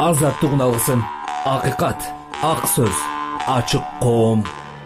азаттыгын алсын. Акыйкат, ак сөз, ачык коом.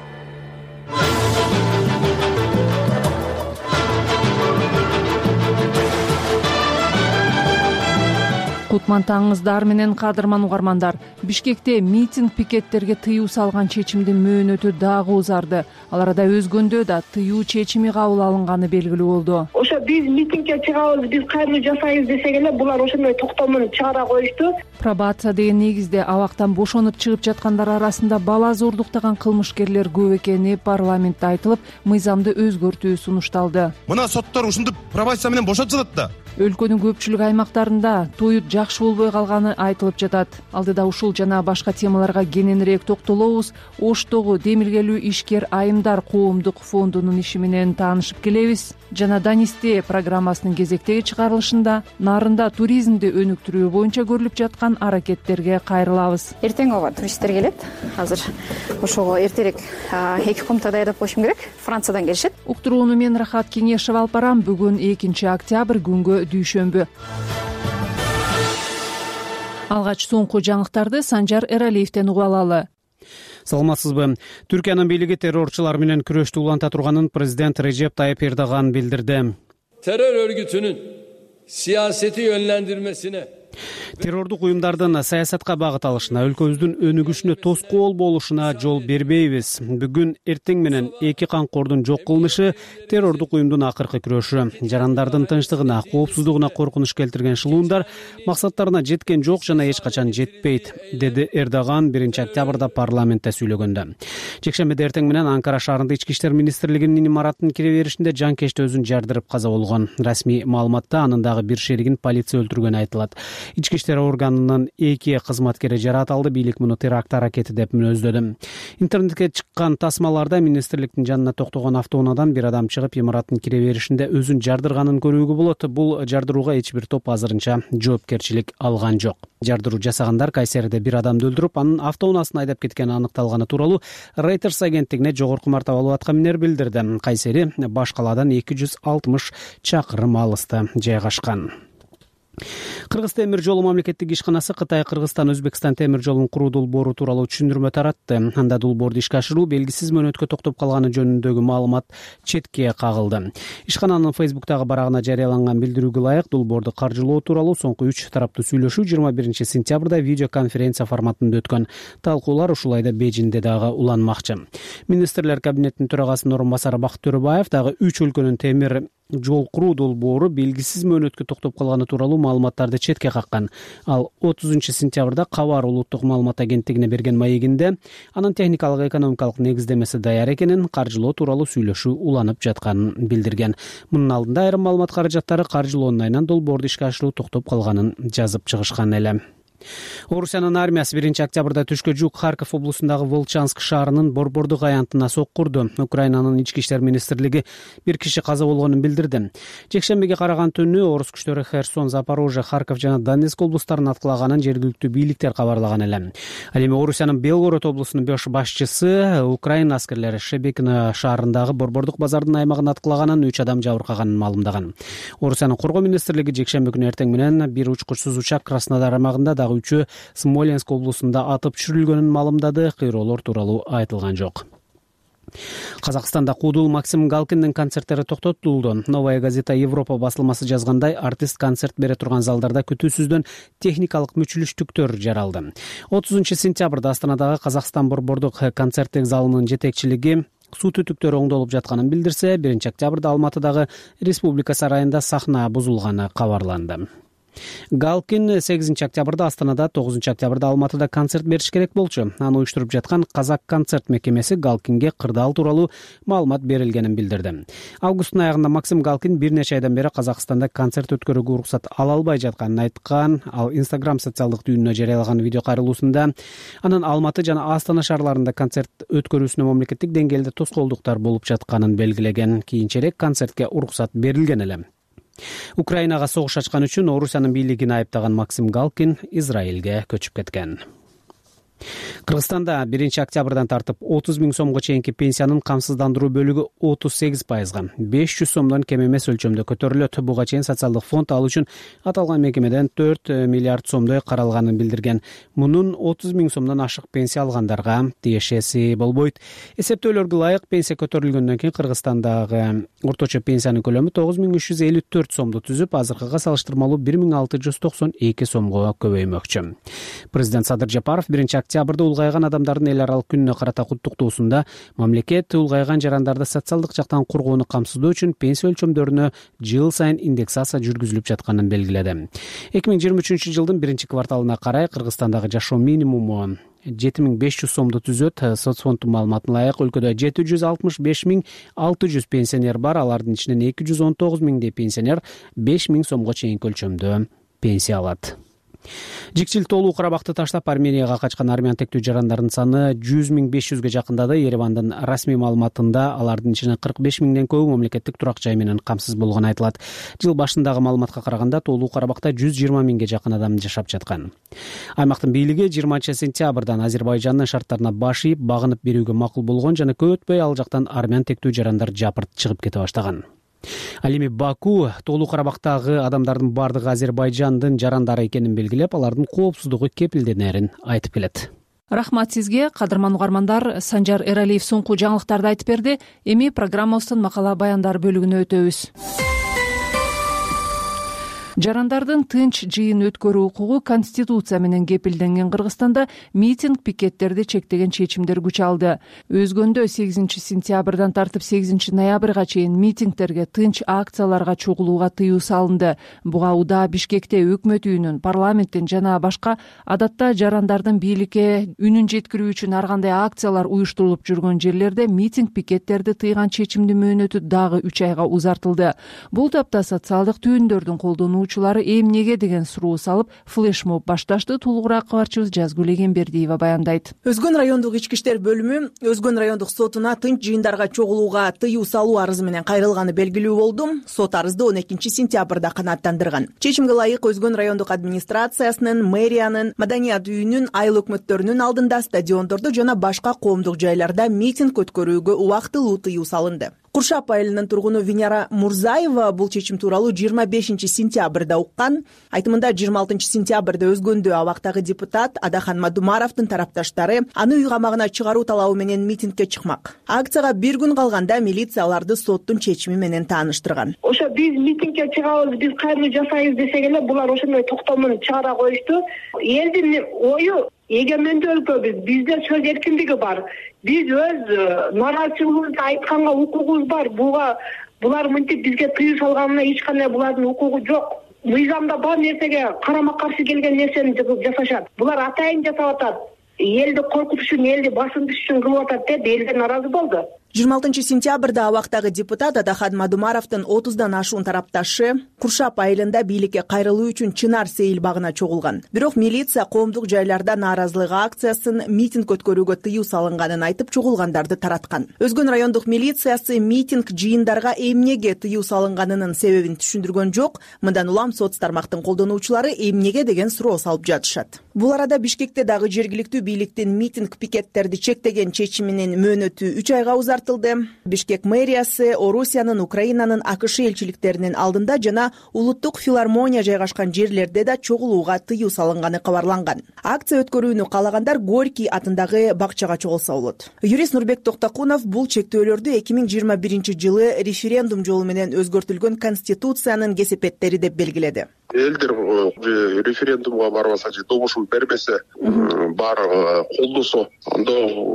Кутман таңыңыздар менен кадырман угармандар. Бишкекте митинг пикеттерге тыюу салган чечимдин мөөнөтү дагы узарды. Ал арада өзгөндө да тыюу чечими кабыл алынганы белгилүү болду. Ошо биз митингге чыгабыз, биз кайрылуу жасайбыз десек эле булар ошондой токтомун чыгара коюшту. Пробация деген негизде абактан бошонуп чыгып жаткандар арасында бала зордуктаган кылмышкерлер көп экени парламентте айтылып, мыйзамды өзгөртүү сунушталды. Мына соттор ушинтип пробация менен бошотулат да. Өлкөнүн көпчүлүк аймактарында тоют жакшы болбой калганы айтылып жатат. Алдыда ушул жана башка темаларга кененирээк токтолобуз. Оштогу демилгелүү ишкер айымдар коомдук фондунун иши менен таанышып келебиз. Жана Данисте программасынын кезектеги чыгарылышында нарында туризмди өнүктүрүү боюнча көрүлүп жаткан аракеттерге кайрылабыз. Эртең ооба туристтер келет. Азыр ошого эртерээк 2 комната даярдап коюшум керек. Франциядан келишет. Уктурууну мен Рахат Кеңешев алып барам. Бүгүн 2 октябрь күнгө дүйшөмбү. Алгач соңку жаңылыктарды Санжар Эралиевден угуп алалы. Саламатсызбы? Түркиянын бийлиги террорчулар менен күрөштү уланта турганын президент Режеп Тайып Эрдоган билдирди. Terör örgütünün siyaseti yönlendirmesine Террордук уюмдардын саясатка багыт алышына, өлкөбүздүн өнүгүшүнө тоскоол болушуна жол бербейбиз. Бүгүн эртең менен 2 камкордун жок кылынышы террордук уюмдун акыркы күрөшү. Жарандардын тынчтыгына, коопсуздугуна коркунуч келтирген шылуундар максаттарына жеткен жок жана эч качан жетпейт, деди Эрдоган 1 октябрда парламентте сүйлөгөндө. Жекшембиде эртең менен Анкара шаарында Ички иштер министрлигинин имараттын кире беришинде жанкечти өзүн жардырып каза болгон. Расмий маалыматта анын дагы бир шеригин полиция өлтүргөнү айтылат. Ички иштер органынын 2 кызматкери жаратылды. Бийлик муну теракт аракети деп мүнөздөдү. Интернетке чыккан тасмаларда министрликтин жанына токтогон автоунаадан бир адам чыгып, имараттын кире беришинде өзүн жардырганын көрүүгө болот. Бул жардырууга эч бир топ азырынча жоопкерчилик алган жок. Жардыруу жасагандар Кайсериде бир адамды өлтүрүп, анын автоунаасын айдап кеткени аныкталганы тууралуу Reuters агенттигине жогорку мартабалуу аткаминер билдирди. Кайсери баш калаадан 260 чакырым алыста жайгашкан. Кыргыз темир жолу мамлекеттик ишканасы Кытай, Кыргызстан, Өзбекстан темир жолун куруу долбоору тууралуу түшүндүрмө таратты. Анда долбоорду ишке ашыруу белгисиз мөөнөткө токтоп калганы жөнүндөгү маалымат четке кагылды. Ишкананын Facebook'тагы барагына жарыяланган билдирүүгө ылайык, долбоорду каржылоо тууралуу соңку 3 тараптуу сүйлөшүү 21 сентябрда видеоконференция форматында өткөн. Талкуулар ушул айда Бейжиңде дагы уланмакчы. Министрлер кабинетинин төрагасынын орун басары Бакыт Төрөбаев дагы 3 өлкөнүн темир жол куруу долбоору белгисиз мөөнөткө токтоп калганы тууралуу маалыматтарды четке каккан. Ал 30 сентябрда Кабар улуттук маалымат агенттигине берген маегинде анын техникалык экономикалык негиздемеси даяр экенин, каржылоо тууралуу сүйлөшүү уланып жатканын билдирген. Мунун алдында айрым маалымат каражаттары каржылоонун айынан долбоорду ишке ашыруу токтоп калганын жазып чыгышкан эле. Орусиянын армиясы 1 октябрда түшкө жук Харьков облусундагы Волчанск шаарынын борбордук аянтына соккурду. Украинанын ички иштер министрлиги 1 киши каза болгонун билдирди. Жекшембиге караган түнү орус күчтөрү Херсон, Запорожье, Харьков жана Донецк облустарын аткылаганын жергиликтүү бийликтер кабарлаган эле. Ал эми Орусиянын Белгород облусунун башчысы Украина аскерлери Шебекино шаарындагы борбордук базардын аймагын аткылаганын, 3 адам жабыркаганын маалымдаган. Орусиянын коргоо министрлиги жекшемби күнү эртең менен бир учкучсуз учак Краснодар аймагында, дагы 3 Смоленск облусунда атып түшүрүлгөнүн маалымдады. Кыйроолор тууралуу айтылган жок. Казакстанда куудул Максим Галкиндин концерттери токтотулду. Новая газета Европа басылмасы жазгандай, артист концерт бере турган залдарда күтүүсүздөн техникалык мүчүлүштүктөр жаралды. 30 сентябрда Астанадагы Казакстан борбордук концерттик залынын жетекчилиги суу түтүктөрү оңдолуп жатканын билдирсе, 1 октябрда Алматыдагы Республика сарайында сахна бузулганы кабарланды. Галкин 8 октябрда Астанада, 9 октябрда Алматыда концерт бериш керек болчу. Аны уюштуруп жаткан Казак концерт мекемеси Галкинге кырдаал тууралуу маалымат берилгенин билдирди. Августтун аягында Максим Галкин бир нече айдан бери Казакстанда концерт өткөрүүгө уруксат ала албай жатканын айткан. Ал Instagram социалдык түйүнүнө жарыялаган видео кайрылуусунда анын Алматы жана Астана шаарларында концерт өткөрүүсүнө мамлекеттик деңгээлде тоскоолдуктар болуп жатканын белгилеген. Кийинчерээк концертке уруксат берилген эле. Украинага согуш ачкан үчүн Орусиянын бийлигин айыптаган Максим Галкин Израилге көчүп кеткен. Кыргызстанда 1-октябрдан тартып 30 000 сомго чейинки пенсиянын камсыздандыруу бөлүгү 38%, 500 сомдон кем эмес өлчөмдө көтөрүлөт. Буга чейин социалдык фонд ал үчүн аталган мекемеден 4 миллиард сомдой каралганын билдирген. Мунун 30 000 сомдон ашык пенсия алгандарга тиешеси болбойт. Эсептөөлөргө ылайык пенсия көтөрүлгөндөн кийин Кыргызстандагы орточо пенсиянын көлөмү 9354 сомду түзүп, азыркыга салыштырмалуу 1692 сомго көбөймөкчү. Президент Садыр Жапаров 1-октябрда улгайган адамдардын эл аралык күнүнө карата куттуктоосунда мамлекет улгайган жарандарды социалдык жактан коргоону камсыздоо үчүн пенсия өлчөмдөрүнө жыл сайын индексация жүргүзүлүп жатканын белгиледи. 2023 жылдын 1-кварталына карай Кыргызстандагы жашоо минимуму 7500 сомду түзөт. Соцфонддун маалыматына ылайык өлкөдө 765 600 пенсионер бар. Алардын ичинен 219 000 пенсионер 5 000 сомго чейинки өлчөмдө пенсия алат. Жикчил толуу Карабакты таштап Арменияга качкан армян тектүү жарандардын саны 100 500ге жакындады. Еревандын расмий маалыматында алардын ичинен 45 000ден көбү мамлекеттик турак жай менен камсыз болгону айтылат. Жыл башындагы маалыматка караганда толуу Карабакта 120 000ге жакын адам жашап жаткан. Аймактын бийлиги 20-сентябрдан Азербайжандын шарттарына баш ийип, багынып берүүгө макул болгон жана көп өтпөй ал жактан армян тектүү жарандар жапырт чыгып кете баштаган. Ал эми Баку толуу Карабактагы адамдардын бардыгы Азербайжандын жарандары экенин белгилеп, алардын коопсуздугу кепилденерин айтып келет. Рахмат сизге, кадырман угармандар. Санжар Эралиев соңку жаңылыктарды айтып берди. Эми программабыздын макала баяндар бөлүгүнө өтөбүз. Жарандардын тынч жыйын өткөрүү укугу Конституция менен кепилденген Кыргызстанда митинг, пикеттерди чектеген чечимдер күч алды. Өзгөндө 8-сентябрдан тартып 8-ноябрга чейин митингтерге, тынч акцияларга чогулууга тыюу салынды. Буга уда Бишкекте өкмөт үйүнүн, парламенттин жана башка адатта жарандардын бийликке үнүн жеткирүү үчүн ар кандай акциялар уюштурулуп жүргөн жерлерде митинг, пикеттерди тыйган чечимдин мөөнөтү дагы 3 айга узартылды. Бул тапта социалдык түйүндөрдүн колдонуу эмнеге деген суроо салып, флешмоб башташты. Толугураак кабарчыбыз Жазгүл Эгембердиева баяндайт. Өзгөн райондук ички иштер бөлүмү Өзгөн райондук сотуна тынч жыйындарга чогулууга тыюу салуу арызы менен кайрылганы белгилүү болду. Сот арызды 12-сентябрда канааттандырган. Чечимге ылайык Өзгөн райондук администрациясынын, мэриянын, маданият үйүнүн, айыл өкмөттөрүнүн алдында, стадиондордо жана башка коомдук жайларда митинг өткөрүүгө убактылуу тыюу салынды. Куршап айылынын тургуну Виняра Мурзаева бул чечим тууралуу 25-сентябрда уккан. Айтымында 26-сентябрда Өзгөндө абактагы депутат Адахан Мадумаровдун тарапташтары аны үй камагына чыгаруу талабы менен митингге чыкмак. Акцияга бир күн калганда милиция аларды соттун чечими менен тааныштырган. Ошо биз митингге чыгабыз, биз кайрылуу жасайбыз десек эле булар ошондой токтомун чыгара коюшту. Элдин ою эгемендүү өлкөбүз, бизде сөз эркиндиги бар. Биз өз нааразычылыгыбызды айтканга укугубуз бар. Булар мынтип бизге тыюу салганына эч кандай булардын укугу жок. Мыйзамда бар нерсеге карама каршы келген нерсени жасашат. Булар атайын жасап атат. Элди коркутуш үчүн, элди басындырыш үчүн кылып атат деп элдер нааразы болду. 26-сентябрда абактагы депутат Адахан Мадумаровдун 30дан ашуун тарапташы Куршап айылында бийликке кайрылуу үчүн Чынар Сейил багына чогулган. Бирок милиция коомдук жайларда нааразылык акциясын, митинг өткөрүүгө тыюу салынганын айтып чогулгандарды тараткан. Өзгөн райондук милициясы митинг, жыйындарга эмнеге тыюу салынганынын себебин түшүндүргөн жок. Мындан улам соц тармактын колдонуучулары эмнеге деген суроо салып жатышат. Бул арада Бишкекте дагы жергиликтүү бийликтин митинг, пикеттерди чектеген чечиминин мөөнөтү 3 айга узартылды. Бишкек мэриясы Орусиянын, Украинанын, АКШ элчиликтеринин алдында жана улуттук филармония жайгашкан жерлерде да чогулууга тыюу салынганы кабарланган. Акция өткөрүүнү каалагандар Горький атындагы бакчага чогулса болот. Юрист Нурбек Токтокунов бул чектөөлөрдү 2021 жылы референдум жолу менен өзгөртүлгөн Конституциянын кесепеттери деп белгиледи. Элдер референдумга барбаса же добушун бербесе, бар колдосо, анда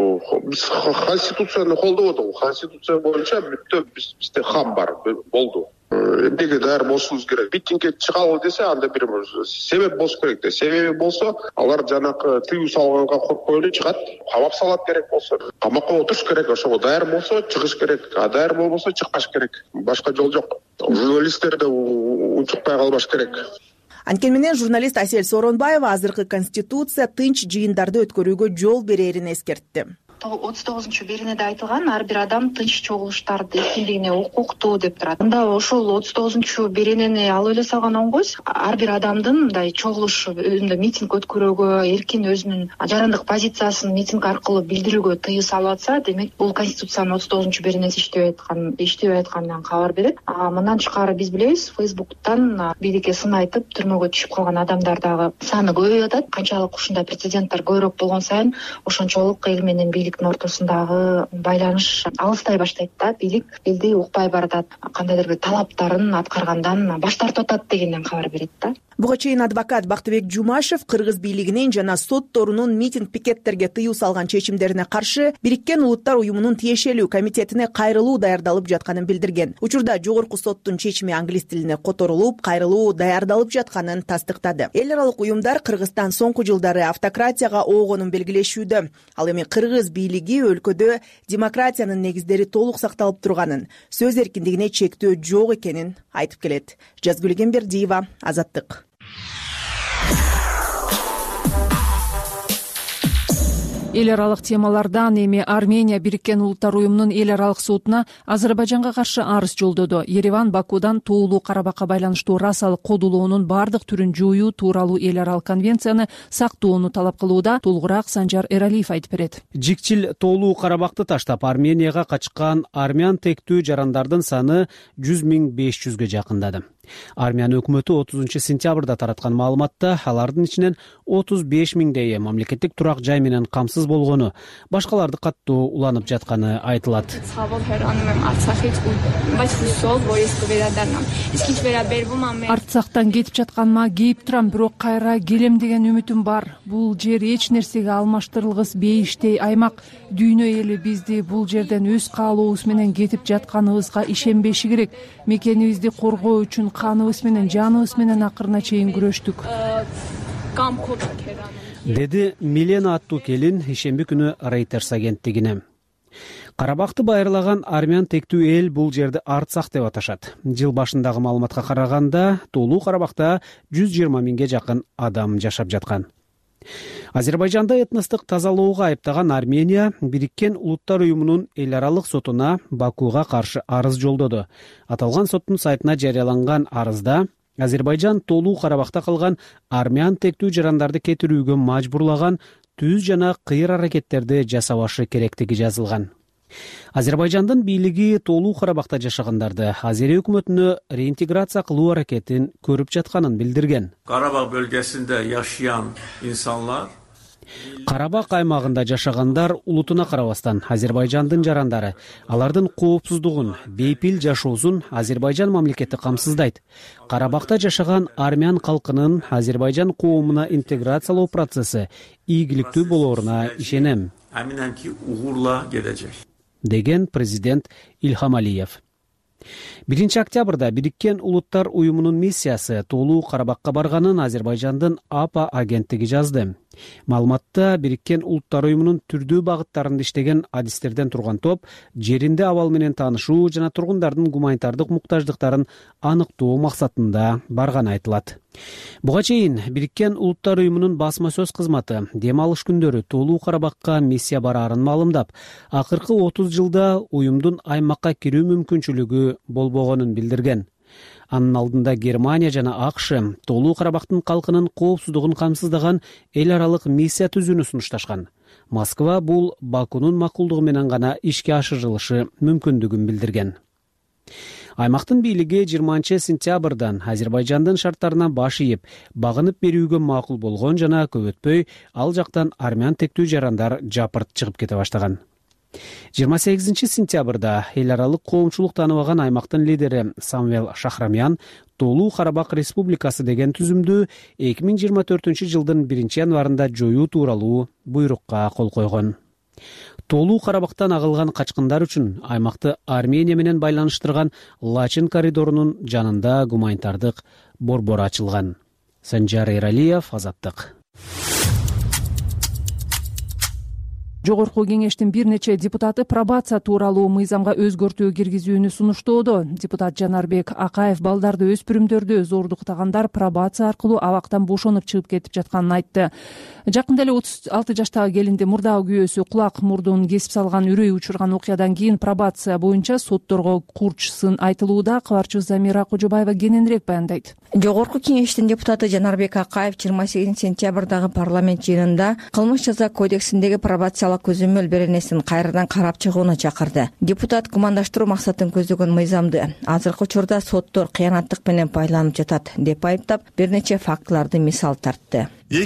биз Конституцияны колдободук. Конституция боюнча бүттө бизде хам бар, болду. Эмнеге даяр болушубуз керек? Митингге чыгалы десе, анда бир себеп болуш керек да. Себеби болсо, алар жанакы тыюу салганга коркпой эле чыгат, камап салат керек болсо. Камакка отуруш керек, ошого даяр болсо чыгыш керек, а даяр болбосо чыкпаш керек. Башка жол жок. Журналисттер да унчукпай калбаш керек. Анткени менен журналист Асель Сооронбаева азыркы Конституция тынч жыйындарды өткөрүүгө жол берерин эскертти. 39 беренеде айтылган ар бир адам тынч чогулуштарды эркиндигине укуктуу деп турат. Мында ошол 39 беренени алып эле салган оңгойсуз. Ар бир адамдын мындай чогулуш, митинг өткөрүүгө, эркин өзүнүн жарандык позициясын митинг аркылуу билдирүүгө тыюу салып атса, демек бул Конституциянын 39 беренеси иштебей атканынан кабар берет. Мындан тышкары биз билебиз, Фейсбуктан бийликке сын айтып түрмөгө түшүп калган адамдар дагы саны көбөйүп атат. Канчалык ушундай прецеденттер көбүрөөк болгон сайын ошончолук эл менен бийликтин ортосундагы байланыш алыстай баштайт да. Бийлик элди укпай баратат, кандайдыр бир талаптарын аткаргандан баш тартып атат дегенден кабар берет да. Буга чейин адвокат Бактыбек Жумашев кыргыз бийлигинин жана сотторунун митинг-пикеттерге тыюу салган чечимдерине каршы Бириккен Улуттар уюмунун тиешелүү комитетине кайрылуу даярдалып жатканын билдирген. Учурда жогорку соттун чечими англис тилине которулуп, кайрылуу даярдалып жатканын тастыктады. Эл аралык уюмдар Кыргызстан соңку жылдары автократияга оогонун белгилешүүдө. Ал эми кыргыз бийлиги өлкөдө демократиянын негиздери толук сакталып турганын, сөз эркиндигине чектөө жок экенин айтып келет. Жазгүл Кембердиева, Азаттык. Эл аралык темалардан эми Армения Бириккен Улуттар уюмунун эл аралык сотуна Азербайжанга каршы арыз жолдоду. Ереван Бакудан Тоолуу Карабакка байланыштуу расалык кодулоонун бардык түрүн жоюу тууралуу эл аралык конвенцияны сактоону талап кылууда. Толугураак Санжар Эралиев айтып берет. Жикчил Тоолуу Карабакты таштап Арменияга качкан армян тектүү жарандардын саны 100.500ге жакындады. Армян өкмөтү 30 сентябрда тараткан маалыматта алардын ичинен 35.000 мамлекеттик турак жай менен камсыз болгону, башкаларды каттуу уланып жатканы айтылат. Арцактан кетип жатканыма кейип турам, бирок кайра келем деген үмүтүм бар. Бул жер эч нерсеге алмаштырылгыс бейиштей аймак. Дүйнө эли бизди бул жерден өз каалообуз менен кетип жатканыбызга ишенбеши керек. Мекенибизди коргоо үчүн каныбыз менен, жаныбыз менен акырына чейин күрөштүк. Деди Милена аттуу келин ишемби күнү Reuters агенттигине. Карабакты байырлаган армян тектүү эл бул жерди Арцах деп аташат. Жыл башындагы маалыматка караганда, Тоолуу Карабакта 120.000ге жакын адам жашап жаткан. Азербайжанда этностук тазалоого айыптаган Армения Бириккен Улуттар уюмунун эл аралык сотуна Бакуга каршы арыз жолдоду. Аталган соттун сайтына жарыяланган арызда Азербайжан Тоолуу Карабакта калган армян тектүү жарандарды кетирүүгө мажбурлаган түз жана кыйыр аракеттерди жасабашы керектиги жазылган. Азербайжандын бийлиги Тоолуу Карабакта жашагандарды Азери өкмөтүнө реинтеграция кылуу аракетин көрүп жатканын билдирген. Карабак бөлгесинде жашаyan insanlar Карабак аймагында жашагандар улутуна карабастан Азербайжандын жарандары алардын коопсуздугун, бейпил жашоосун Азербайжан мамлекети камсыздайт. Карабакта жашаган армян калкынын Азербайжан коомуна интеграциялоо процесси ийгиликтүү болооруна ишенем. Eminenki uğurla gelecek. Деген президент Ильхам Алиев. 1 октябрда Бириккен Улуттар уюмунун миссиясы Тоолуу Карабакка барганын Азербайжандын АПА агенттиги жазды. Маалыматта Бириккен Улуттар уюмунун түрдүү багыттарында иштеген адистерден турган топ жеринде абал менен таанышуу жана тургундардын гуманитардык муктаждыктарын аныктоо максатында барганы айтылат. Буга чейин Бириккен Улуттар уюмунун басма сөз кызматы дем алыш күндөрү Тоолуу Карабакка миссия бараарын маалымдап, акыркы 30 жылда уюмдун аймакка кирүү мүмкүнчүлүгү болбогонун билдирген. Анын алдында Германия жана АКШ Тоолуу Карабактын калкынын коопсуздугун камсыздаган эл аралык миссия түзүүнү сунушташкан. Москва бул Бакунун макулдугу менен гана ишке ашырылышы мүмкүндүгүн билдирген. Аймактын бийлиги 20 сентябрдан Азербайжандын шарттарына баш ийип, багынып берүүгө макул болгон жана көп өтпөй ал жактан армян тектүү жарандар жапырт чыгып кете баштаган. 28 сентябрда эл аралык коомчулук тааныбаган аймактын лидери Самвел Шахрамян Тоолуу Карабак Республикасы деген түзүмдү 2024 жылдын 1 январында жоюу тууралуу буйрукка кол койгон. Тоолуу Карабактан агылган качкындар үчүн аймакты Армения менен байланыштырган Лачин коридорунун жанында гуманитардык борбор ачылган. Санжар Эралиев, Азаттык. Жогорку кеңештин бир нече депутаты пробация тууралуу мыйзамга өзгөртүү киргизүүнү сунуштоодо. Депутат Жанарбек Акаев балдарды, өспүрүмдөрдү зордуктагандар пробация аркылуу абактан бошонуп чыгып кетип жатканын айтты. Жакында эле 36 жаштагы келинди мурдагы күйөөсү кулак мурдун кесип салган, үрөй учурган окуядан кийин пробация боюнча сотторго курч сын айтылууда. Кабарчыбыз Замира Кожобаева кененирээк баяндайт. Жогорку кеңештин депутаты Жанарбек Акаев 28 сентябрдагы парламент жыйынында кылмыш жаза кодексиндеги пробация көзөмөл беренесин кайрадан карап чыгууну чакырды. Депутат гумандаштыруу максатын көздөгөн мыйзамды азыркы учурда соттор кыянаттык менен пайдаланып жатат деп айыптап, бир нече фактыларды мисал тартты.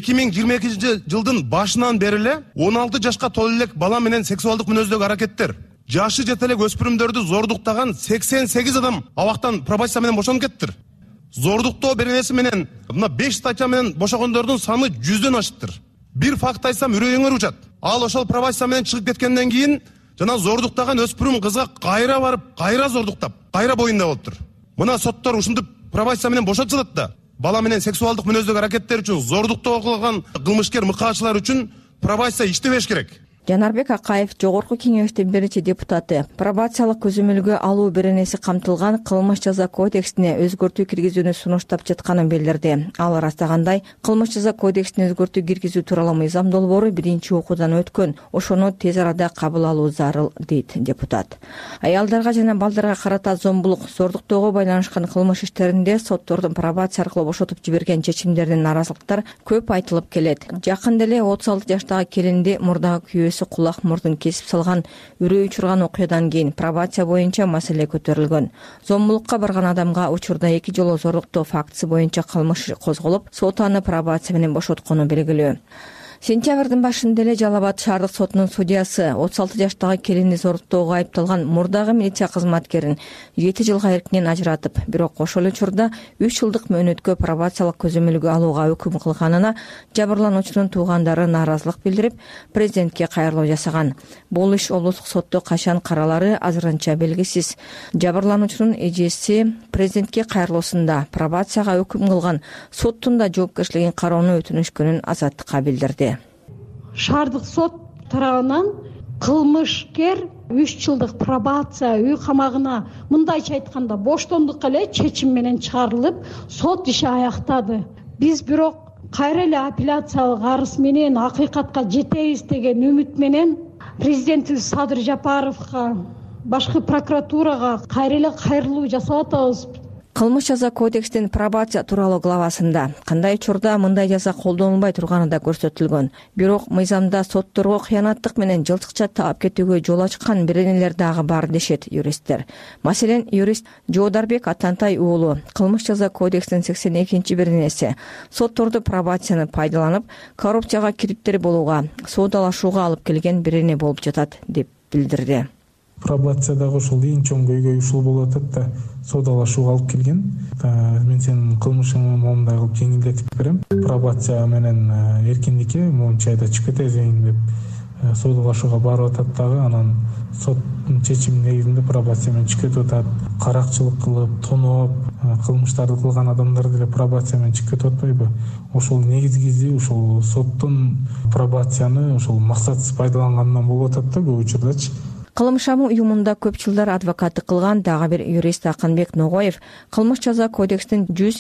2022 жылдын башынан бери эле 16 жашка толо элек бала менен сексуалдык мүнөздөгү аракеттер, жашы жете элек өспүрүмдөрдү зордуктаган 88 адам абактан пробация менен бошонуп кеттир. Зордуктоо беренеси менен мына 5 статья менен бошогондордун саны 100дөн ашыптыр. Бир факт айтсам үрөйүңөр учат. Ал ошол пробация менен чыгып кеткенден кийин жана зордуктаган өспүрүм кызга кайра барып, кайра зордуктап, кайра боюнда болуптур. Мына соттор ушинтип пробация менен бошотуп жатат да. Бала менен сексуалдык мүнөздөгү аракеттер үчүн, зордуктоо кылган кылмышкер мыкаачылар үчүн пробация иштебеш керек. Жанарбек Акаев жогорку кеңештин биринчи депутаты пробациялык көзөмөлгө алуу беренеси камтылган кылмыш жаза кодексине өзгөртүү киргизүүнү сунуштап жатканын билдирди. Ал ырастагандай, кылмыш жаза кодексине өзгөртүү киргизүү тууралуу мыйзам долбоору биринчи окуудан өткөн. Ошону тез арада кабыл алуу зарыл, дейт депутат. Аялдарга жана балдарга карата зомбулук, зордуктоого байланышкан кылмыш иштеринде соттордун пробация аркылуу бошотуп жиберген чечимдердин наразылыктар көп айтылып келет. Жакында эле 36 жаштагы келинди мурдагы күйөөсү кулак мурдун кесип салган, үрөй учурган окуядан кийин пробация боюнча маселе көтөрүлгөн. Зомбулукка барган адамга учурда 2 жолу зордуктоо фактысы боюнча кылмыш козголуп, сот аны пробация менен бошоткону белгилүү. Сентябрдын башында эле Жалал Абад шаардык сотунун судьясы 36 жаштагы келинди зордуктоого айыпталган мурдагы милиция кызматкерин 7 жылга эркинен ажыратып, бирок ошол учурда 3 жылдык мөөнөткө пробациялык көзөмөлгө алууга өкүм кылганына жабырлануучунун туугандары нааразылык билдирип, президентке кайрылуу жасаган. Бул иш облустук сотто качан каралары азырынча белгисиз. Жабырлануучунун эжеси президентке кайрылуусунда пробацияга өкүм кылган соттун да жоопкерчилигин кароону өтүнүшкөнүн Азаттыкка билдирди. Шаардык сот тарабынан кылмышкер 3 жылдык пробация үй камагына, мындайча айтканда боштондукка эле чечим менен чыгарылып, сот иши аяктады. Биз бирок кайра эле апелляциялык арыз менен акыйкатка жетебиз деген үмүт менен президентибиз Садыр Жапаровго, башкы прокуратурага кайра эле кайрылуу жасап атабыз. Кылмыш жаза кодекстин пробация тууралуу главасында кандай учурда мындай жаза колдонулбай турганы да көрсөтүлгөн. Бирок мыйзамда сотторго кыянаттык менен жылчыкча таап кетүүгө жол ачкан беренелер дагы бар дешет юристтер. Маселен, юрист Жоодарбек Атантай уулу кылмыш жаза кодекстин 82 беренеси сотторду пробацияны пайдаланып, коррупцияга кириптер болууга, соодалашууга алып келген берене болуп жатат деп билдирди. Пробациядагы ошол эң чоң көйгөй ушул болуп атат да, соодалашууга алып келген. Мен сенин кылмышыңды момундай кылып жеңилдетип берем. Пробация менен эркиндикке моунча айда чыгып кетесиң деп соодалашууга барып атат дагы, анан соттун чечими негизинде пробация менен чыгып кетип атат. Каракчылык кылып, тоноп, кылмыштарды кылган адамдар деле пробация менен чыгып кетип атпайбы? Ошол негизгиси ушул соттун пробацияны ошол максатсыз пайдаланганынан болуп атат да көп учурдачы. Кылымшамы уюмунда көп жылдар адвокаттык кылган дагы бир юрист Акынбек Ногоев кылмыш жаза кодекстин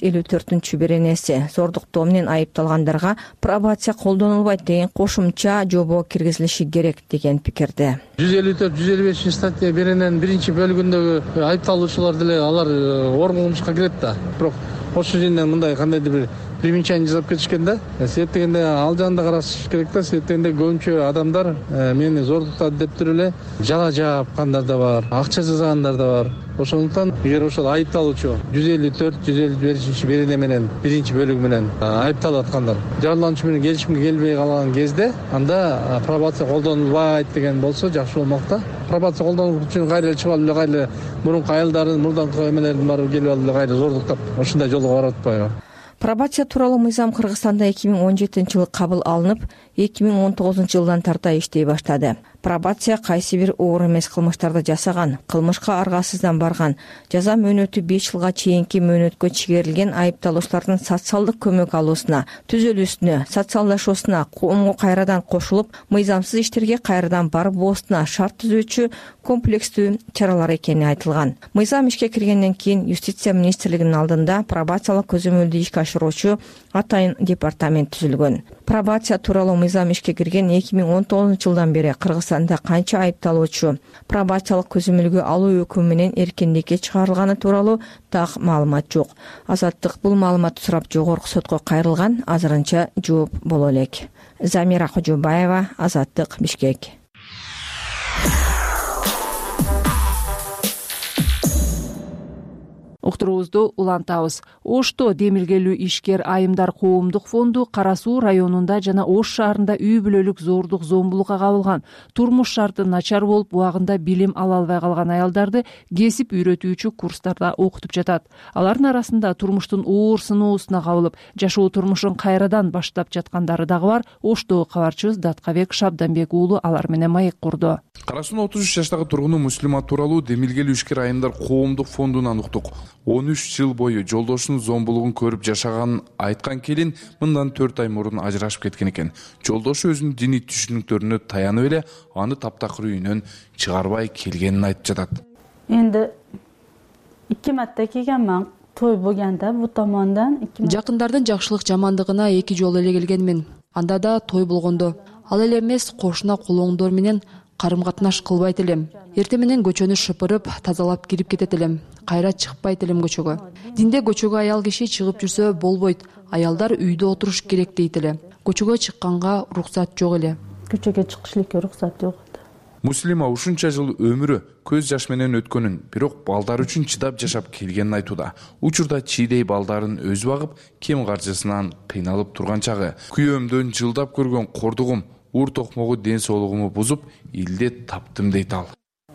154 беренеси зордуктоо менен айыпталгандарга пробация колдонулбайт деген кошумча жобо киргизилиши керек деген пикирде. 154-155 статья берененин биринчи бөлүгүндөгү айыпталуучулар деле алар орун кылмышка кирет да. Бирок ошол жерден мындай кандайдыр бир примечание жасап кетишкен да. Себеп дегенде ал жагында караш керек да. Себеп дегенде көбүнчө адамдар мени зордуктады деп туруп эле жала жапкандар да бар, акча жасагандар да бар. Ошондуктан эгер ошол айыпталуучу 154-155 берене менен биринчи бөлүгү менен айыпталып аткандар жабырлануучу менен келишимге келбей калган кезде анда пробация колдонулбайт деген болсо жакшы болмок да. Пробация колдонуу үчүн кайра чыгып алып эле кайра мурунку айылдарын, мурдаңкы эмелердин баары келип алып эле кайра зордуктап ушундай жолго барып атпайбы? Пробация тууралуу мыйзам Кыргызстанда 2017 жылы кабыл алынып, 2019 жылдан тарта иштей баштады. Пробация кайсы бир оор эмес кылмыштарды жасаган, кылмышка аргасыздан барган, жаза мөөнөтү 5 жылга чейинки мөөнөткө чегерилген айыпталуучулардын социалдык көмөк алуусуна, түзөлүүсүнө, социалдашуусуна, коомго кайрадан кошулуп, мыйзамсыз иштерге кайрадан барбоосуна шарт түзүүчү комплекстүү чаралар экени айтылган. Мыйзам ишке киргенден кийин Юстиция министрлигинин алдында пробациялык көзөмөлдү ишке ашыруучу атайын департамент түзүлгөн. Пробация тууралуу мыйзам ишке кирген 2019 жылдан бери Кыргызстанда канча айыпталуучу пробациялык көзөмөлгө алуу өкүмү менен эркиндикке чыгарылганы тууралуу так маалымат жок. Азаттык бул маалыматты сурап жогорку сотко кайрылган, азырынча жооп боло элек. Замира Кожобаева, Азаттык, Бишкек. Уктуруубузду улантабыз. Ошто демилгелүү ишкер айымдар коомдук фонду Кара Суу районунда жана Ош шаарында үй бүлөлүк зордук зомбулукка кабылган, турмуш шарты начар болуп, убагында билим ала албай калган аялдарды кесип үйрөтүүчү курстарда окутуп жатат. Алардын арасында турмуштун оор сыноосуна кабылып, жашоо турмушун кайрадан баштап жаткандары дагы бар. Оштогу кабарчыбыз Даткабек Шабданбек уулу алар менен маек курду. Кара Суунун 33 жаштагы тургуну Муслима тууралуу демилгелүү ишкер айымдар коомдук фондунан уктук. 13 жыл бою жолдошунун зомбулугун көрүп жашаганын айткан келин мындан 4 ай мурун ажырашып кеткен экен. Жолдошу өзүнүн диний түшүнүктөрүнө таянып эле аны таптакыр үйүнөн чыгарбай келгенин айтып жатат. Энди 2 марта келгенмин, той болгонда бу томондан жакындардын жакшылык жамандыгына 2 жолу эле келгенмин. Анда да той болгондо. Ал эле эмес, кошуна колоңдор менен карым-катнаш кылбайт элем. Эртең менен көчөнү шыпырып, тазалап кирип кетет элем. Кайра чыкпайт элем көчөгө. Динде көчөгө аял киши чыгып жүрсө болбойт. Аялдар үйдө отуруш керек дейт эле. Көчөгө чыкканга уруксат жок эле. Көчөгө чыгышлыкка уруксат жок. Муслима ушунча жыл өмүрү көз жаш менен өткөнүн, бирок балдар үчүн чыдап жашап келгенин айтууда. Учурда чийдей балдарын өзү багып, кем каржысынан кыйналып турган чагы. Күйөөмдөн жылдап көргөн кордугум, ур токмогу ден соолугуму бузуп, илде таптым дейт ал.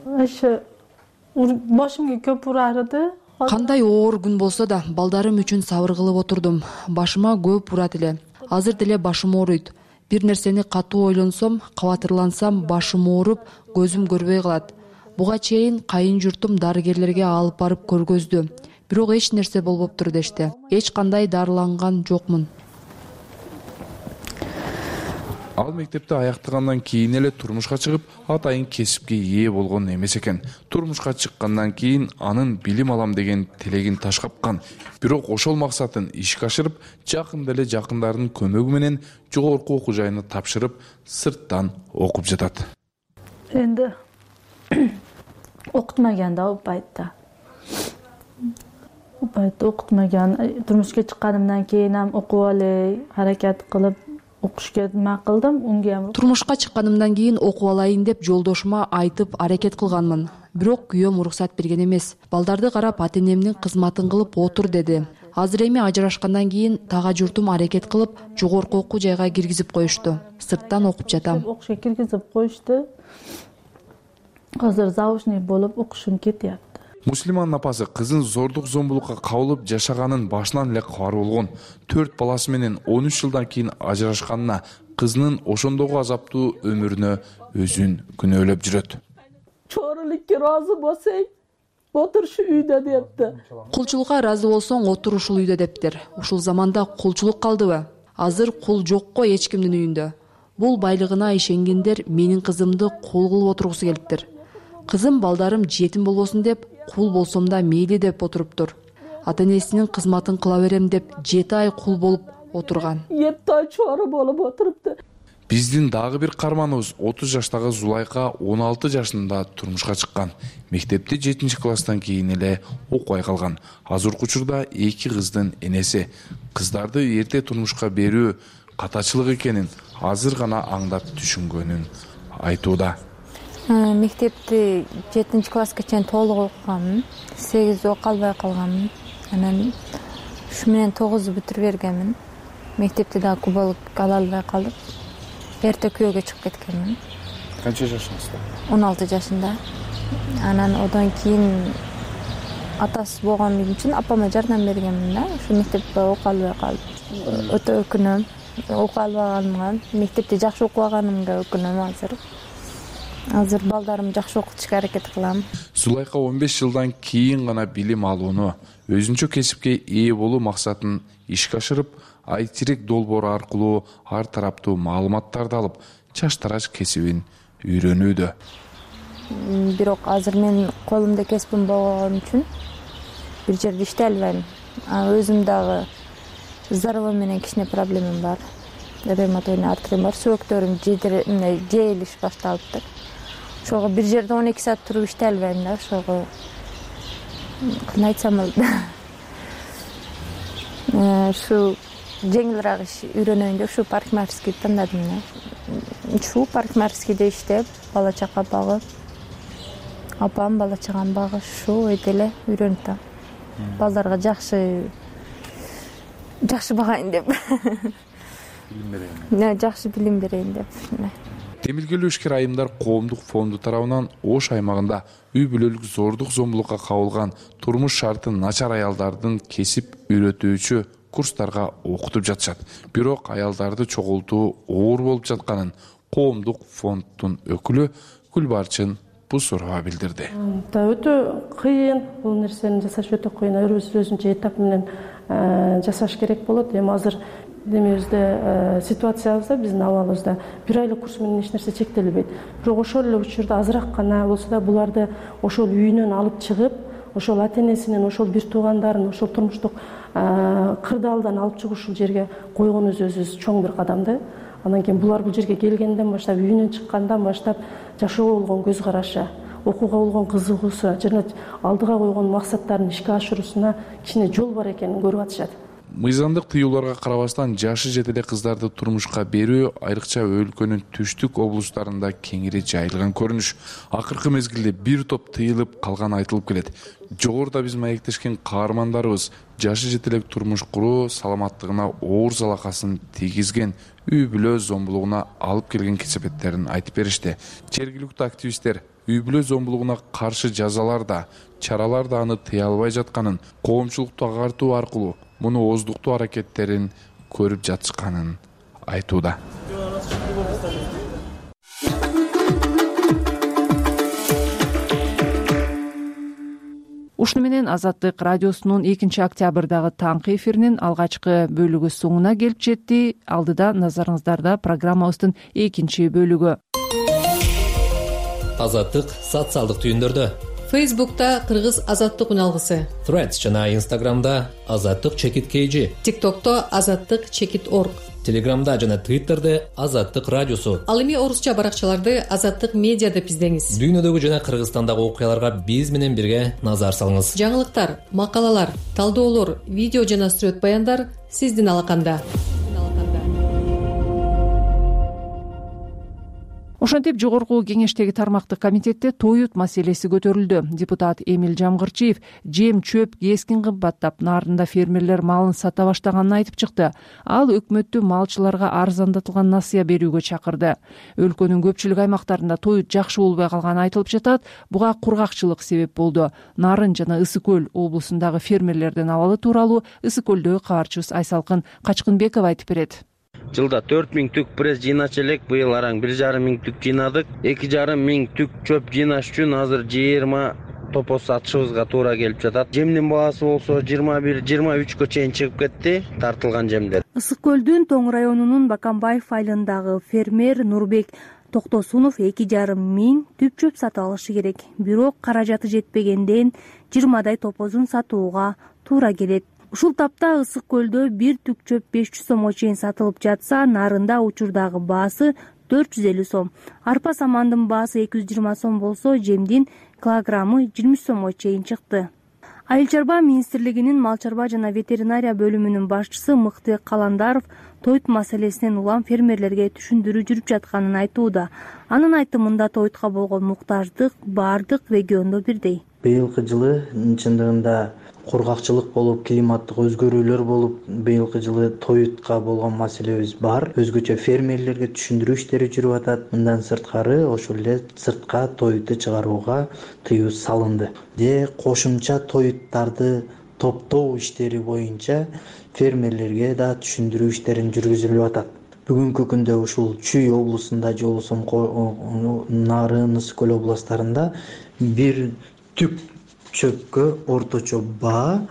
Башымга көп урарды. Кандай оор күн болсо да, балдарым үчүн сабыр кылып отурдум. Башыма көп урат эле. Азыр деле башым ооруйт. Бир нерсени катуу ойлонсом, кабатырлансам, башым ооруп, көзүм көрбөй калат. Буга чейин кайын журтум дарыгерлерге алып барып көргөздү. Бирок эч нерсе болбоптур дешти. Эч кандай дарыланган жокмун. Ал мектепти аяктагандан кийин эле турмушка чыгып, атайын кесипке ээ болгон эмес экен. Турмушка чыккандан кийин анын билим алам деген тилегин ташкапкан. Бирок ошол максатын ишке ашырып, жакында эле жакындарынын көмөгү менен жогорку окуу жайына тапшырып, сырттан окуп жатат. Энди окутмаганда упайт. Окутмаган. Турмушка чыкканымдан кийин ham окуп алай, аракет кылып окушка нема кылдым. Турмушка чыкканымдан кийин окуп алайын деп жолдошума айтып аракет кылганмын. Бирок күйөөм уруксат берген эмес. Балдарды карап ата-энемдин кызматын кылып отур деди. Азыр эми ажырашкандан кийин тага журтум аракет кылып, жогорку окуу жайга киргизип коюшту. Сырттан окуп жатам. Окушка киргизип коюшту. Азыр заочный болуп окушум кетет. Муслиманын апасы кызын зордук зомбулукка кабылып жашаганын башынан эле кабар болгон. 4 баласы менен 13 жылдан кийин ажырашканына, кызынын ошондогу азаптуу өмүрүнө өзүн күнөөлөп жүрөт. Чорулукка разы болсоң, отурушу үйдө депти. Кулчулукка разы болсоң, отур ушул үйдө дептир. Ушул заманда кулчулук калдыбы? Азыр кул жокко эч кимдин үйүндө. Бул байлыгына ишенгендер менин кызымды кул кылып отургусу келиптир. Кызым балдарым жетим болбосун деп, кул болсом да мейли деп отуруптур. Ата-энесинин кызматын кыла берем деп 7 ай кул болуп отурган. 7 ай чору болуп отурупту. Биздин дагы бир карманыбыз 30 жаштагы Зулайка 16 жашында турмушка чыккан. Мектепти 7-класстан кийин эле окубай калган. Азыркы учурда 2 кыздын энеси. Кыздарды эрте турмушка берүү катачылык экенин азыр гана аңдап түшүнгөнүн айтууда. Мектепти 7-класска чейин толук окуганмын. 8 окуй албай калганмын. Анан ушу менен 9 бүтүрүп бергенмин. Мектепти да кубалык ала албай калдым. Эрте күйөөгө чыгып кеткенмин. Канча жашыңызда? 16 жашында. Анан одан кийин атасы болгоным үчүн апама жардам бергенмин да. Ушу мектепте окуй албай калдым. Өтө өкүнөм. Окуй албаганымга, мектепте жакшы окубаганымга өкүнөм азыр. азыр балдарым жакшы окутушка аракет кылам. Зулайка 15 жылдан кийин гана билим алууну, өзүнчө кесипке ээ болуу максатын ишке ашырып, айчирек долбоор аркылуу ар тараптуу маалыматтарды алып, чаштарач кесибин үйрөнүүдө. Бирок азыр мен колумда кесибим болгон үчүн бир жерде иштей албайм. Өзүм дагы здоровье менен кичине проблемам бар. Ревматоидный артрит бар, сөөктөрүм жейилиш башталыптыр. Ошого бир жерде 12 саат туруп иштей албайм да, ошого кандай айтсам болот. Ушу жеңилирээк иш үйрөнөйүн деп ушу парикмахерский тандадым да. Ушу парикмахерскийде иштеп, бала чака багып, апам бала чагам багып, ушу өйдө эле үйрөнүп атам. Балдарга жакшы багайын деп. Жакшы билим берейин деп. Темилгелүү ишкер айымдар коомдук фонду тарабынан Ош аймагында үй бүлөлүк зордук зомбулукка кабылган турмуш шарты начар аялдардын кесип үйрөтүүчү курстарга окутуп жатышат. Бирок аялдарды чогултуу оор болуп жатканын коомдук фонддун өкүлү Гүлбарчын Бусурова билдирди. Өтө кыйын, бул нерсени жасаш өтө кыйын. Өзүнчө этап менен жасаш керек болот. Эми азыр демебизде ситуациябызда, биздин абалыбызда бир айлык курс менен эч нерсе чектелбейт. Бирок ошол эле учурда азыраак гана болсо да буларды ошол үйүнөн алып чыгып, ошол ата-энесинен, ошол бир туугандарын, ошол турмуштук кырдаалдан алып чыгып ушул жерге койгонубуз өзүбүз чоң бир кадам да. Андан кийин булар бул жерге келгенден баштап, үйүнөн чыккандан баштап жашоого болгон көз карашы, окууга болгон кызыгуусу жана алдыга койгон максаттарын ишке ашыруусуна кичине жол бар экенин көрүп атышат. Мыйзамдык тыюуларга карабастан жашы жете эле кыздарды турмушка берүү айрыкча өлкөнүн түштүк облустарында кеңири жайылган көрүнүш. Акыркы мезгилде бир топ тыйылып калганы айтылып келет. Жогоруда биз маектешкен каармандарыбыз жашы жете элек турмуш куруу саламаттыгына оор залакасын тийгизген, үй бүлө зомбулугуна алып келген кесепеттерин айтып беришти. Жергиликтүү активисттер үй бүлө зомбулугуна каршы жазалар да, чаралар да аны тыя албай жатканын, коомчулукту агартуу аркылуу муну ооздуктуу аракеттерин көрүп жатышканын айтууда. Ушуну менен Азаттык радиосунун 2-октябрдагы таңкы эфиринин алгачкы бөлүгү соңуна келип жетти. Алдыда назарыңыздарда программабыздын 2-бөлүгү. Азаттык социалдык түйүндөрдө. Фейсбукта Кыргыз азаттык үналгысы. Threads жана Инстаграмда Азаттык _KG. ТикТокто Азаттык _org. Телеграмда жана Твиттерде Азаттык радиосу. Ал эми орусча баракчаларды Азаттык медиа деп издеңиз. Дүйнөдөгү жана Кыргызстандагы окуяларга биз менен бирге назар салыңыз. Жаңылыктар, макалалар, талдоолор, видео жана сүрөт баяндар сиздин алаканда. Ошентип жогорку кеңештеги тармактык комитетте тоют маселеси көтөрүлдү. Депутат Эмил Жамгырчиев жем чөп кескин кымбаттап, нарында фермерлер малын сата баштаганын айтып чыкты. Ал өкмөттү малчыларга арзандатылган насыя берүүгө чакырды. Өлкөнүн көпчүлүк аймактарында тоют жакшы болбой калганы айтылып жатат. Буга кургакчылык себеп болду. Нарын жана Ысык көл облусундагы фермерлердин абалы тууралуу Ысык көлдөгү кабарчыбыз Айсалкын Качкынбекова айтып берет. Жылда 4000 түк пресс жыйначу элек, быйыл араң 1,5 түк жыйнадык. 2,5 түк чөп жыйнаш үчүн азыр 20 топос сатышыбызга туура келип жатат. Жемдин баасы болсо 21-23кө чейин чыгып кетти, тартылган жемдер. Ысык көлдүн Тоң районунун Баканбаев айылындагы фермер Нурбек Токтосунов 2,5 түп чөп сатып алышы керек. Бирок каражаты жетпегенден 20дай топозун сатууга туура келет. Ушул тапта Ысык көлдө бир түк чөп 500 сомго чейин сатылып жатса, нарында учурдагы баасы 450 сом. Арпа самандын баасы 220 сом болсо, жемдин килограммы 20 сомго чейин чыкты. Айыл чарба министрлигинин мал чарба жана ветеринария бөлүмүнүн башчысы Мыкты Каландаров тоют маселесинен улам фермерлерге түшүндүрүү жүрүп жатканын айтууда. Анын айтымында тоютка болгон муктаждык бардык региондо бирдей. Быйылкы жылы чындыгында кургакчылык болуп, климаттык өзгөрүүлөр болуп, быйылкы жылы тоютка болгон маселебиз бар. Өзгөчө фермерлерге түшүндүрүү иштери жүрүп атат. Мындан сырткары ошол эле сыртка тоюту чыгарууга тыюу салынды. Кошумча тоюттарды топтоо иштери боюнча фермерлерге да түшүндүрүү иштерин жүргүзүлүп атат. бүгүнкү күндө ушул Чүй облусунда же болбосо Нарын, Ысык көл областарында бир түп чөпкө орточо баа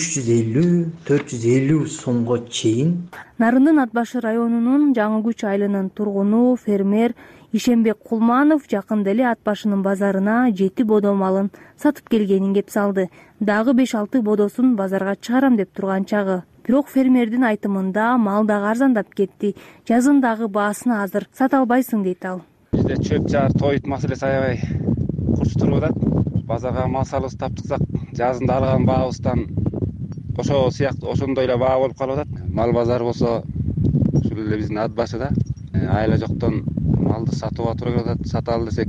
350-450 сомго чейин. Нарындын Ат башы районунун Жаңы Күч айылынын тургуну фермер Ишенбек Кулманов жакында эле Ат башынын базарына 7 бодо малын сатып келгенин кеп салды. Дагы 5-6 бодосун базарга чыгарам деп турган чагы. Бирок фермердин айтымында мал дагы арзандап кетти. Жазындагы баасын азыр сата албайсың дейт ал. Бизде чөп жаар тоют маселеси аябай курч туруп атат. Базарга мал салыбызды таптыксак, жазында алган баабыздан ошол сыяктуу ошондой эле баа болуп калып атат. Мал базары болсо ушул эле биздин Ат башыда айла жоктон малды сатууга туура келип атат. Саталы десек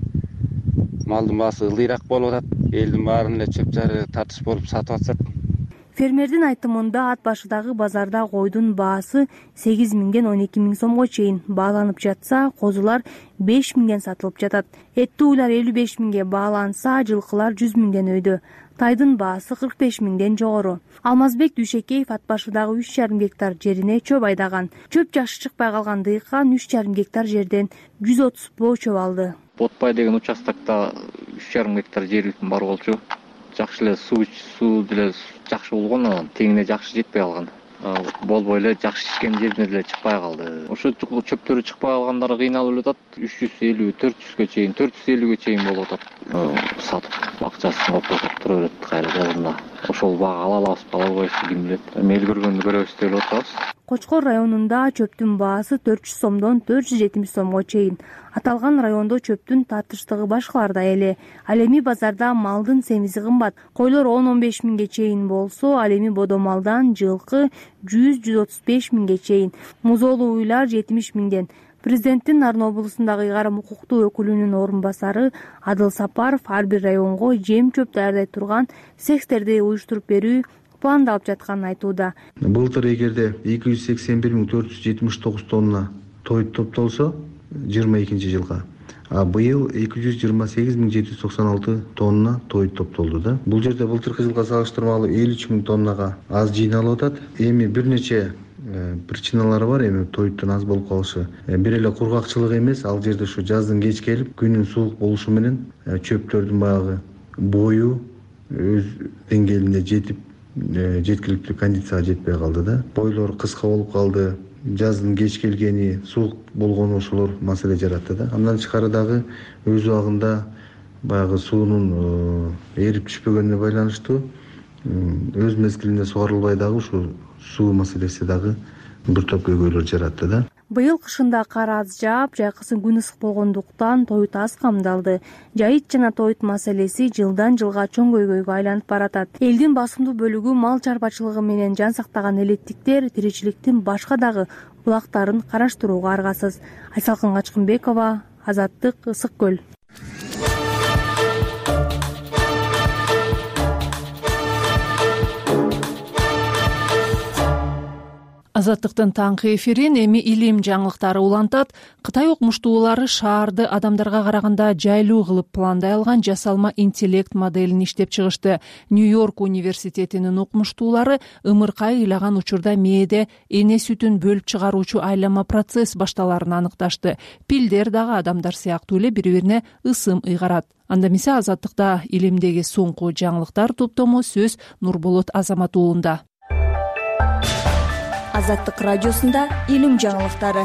малдын баасы ылдыйраак болуп атат. Элдин баарын эле чөп жары тартыш болуп сатып атышат. Фермердин айтымында Ат башыдагы базарда койдун баасы 8 миңден 12 миң сомго чейин бааланып жатса, козулар 5 миңден сатылып жатат. Этти уйлар 55 миңге бааланса, жылкылар 100 миңден өйдө. Тайдын баасы 45 миңден жогору. Алмазбек Дүйшекеев Ат башыдагы 3,5 гектар жерине чөп айдаган. Чөп жакшы чыкпай калган дыйкан 3,5 гектар жерден 130 боо чөп алды. Ботбай деген участокто 3,5 гектар жергибиздин бар болчу. Жакшы эле суу деле жакшы болгон, анан тегине жакшы жетпей калган. Болбой эле жакшы ишкен жерине деле чыкпай калды. Ошо чөптөрү чыкпай калгандар кыйналып атат. 350-400ге чейин, 450ге чейин болуп атат. Сатып акчасын оптотуп тура берет кайра жазында. Ошол бага ала алабыз, ала албайбызбы ким билет. Мел көргөндү көрөбүз деп атабыз. Кочкор районунда чөптүн баасы 400 сомдон 470 сомго чейин. Аталган райондо чөптүн тартыштыгы башкаларда эле. Ал эми базарда малдын семизи кымбат. Койлор 10-15 миңге чейин болсо, ал эми бодо малдан жылкы 100-135 миңге чейин. Музоолуу уйлар 70 миңден. Президенттин Нарын облусундагы ыйгарым укуктуу өкүлүнүн орун басары Адыл Сапаров ар бир районго жем чөп даярдай турган цехтерди уюштуруп берүү пландалып жатканын айтууда. Былтыр эгерде 281.479 тонна тоют топтолсо 22 жылга, а быйыл 228.796 тонна тоют топтолду да. Бул жерде былтыркы жылга салыштырмалуу 53.000 тоннага аз жыйналып атат. Эми бир нече причиналары бар эми тоюттун аз болуп калышы. Бир эле кургакчылык эмес, ал жерде ушу жаздын кеч келип, күнүн суук болушу менен чөптөрдүн баягы бою өз деңгээлине жетип, жеткиликтүү кондицияга жетпей калды да. Бойлор кыска болуп калды. Жаздын кеч келгени, суук болгону ошолор маселе жаратты да. Андан тышкары дагы өз убагында баягы суунун эрип түшпөгөнүнө байланыштуу өз мезгилинде сугарылбай дагы ушу суу маселеси дагы бир топ көйгөйлөр жаратты да. Быйыл кышында кар аз жаап, жайкысын күн ысык болгондуктан тоют аз камдалды. Жайыт жана тоют маселеси жылдан жылга чоң көйгөйгө айланып баратат. Элдин басымдуу бөлүгү мал чарбачылыгы менен жан сактаган элеттиктер тиричиликтин башка дагы булактарын караштырууга аргасыз. Айсалкын Качкынбекова, Азаттык, Ысык көл. Азаттыктын таңкы эфирин эми илим жаңылыктары улантат. Кытай окумуштуулары шаарды адамдарга караганда жайлуу кылып пландай алган жасалма интеллект моделин иштеп чыгышты. Нью-Йорк университетинин окумуштуулары ымыркай ыйлаган учурда мээде эне сүтүн бөлүп чыгаруучу айлама процесс башталарын аныкташты. Пилдер дагы адамдар сыяктуу эле бири-бирине ысым ыйгарат. Анда эмесе Азаттыкта илимдеги соңку жаңылыктар топтому сөз Нурболот Азамат уулунда. Азаттык радиосунда илим жаңылыктары.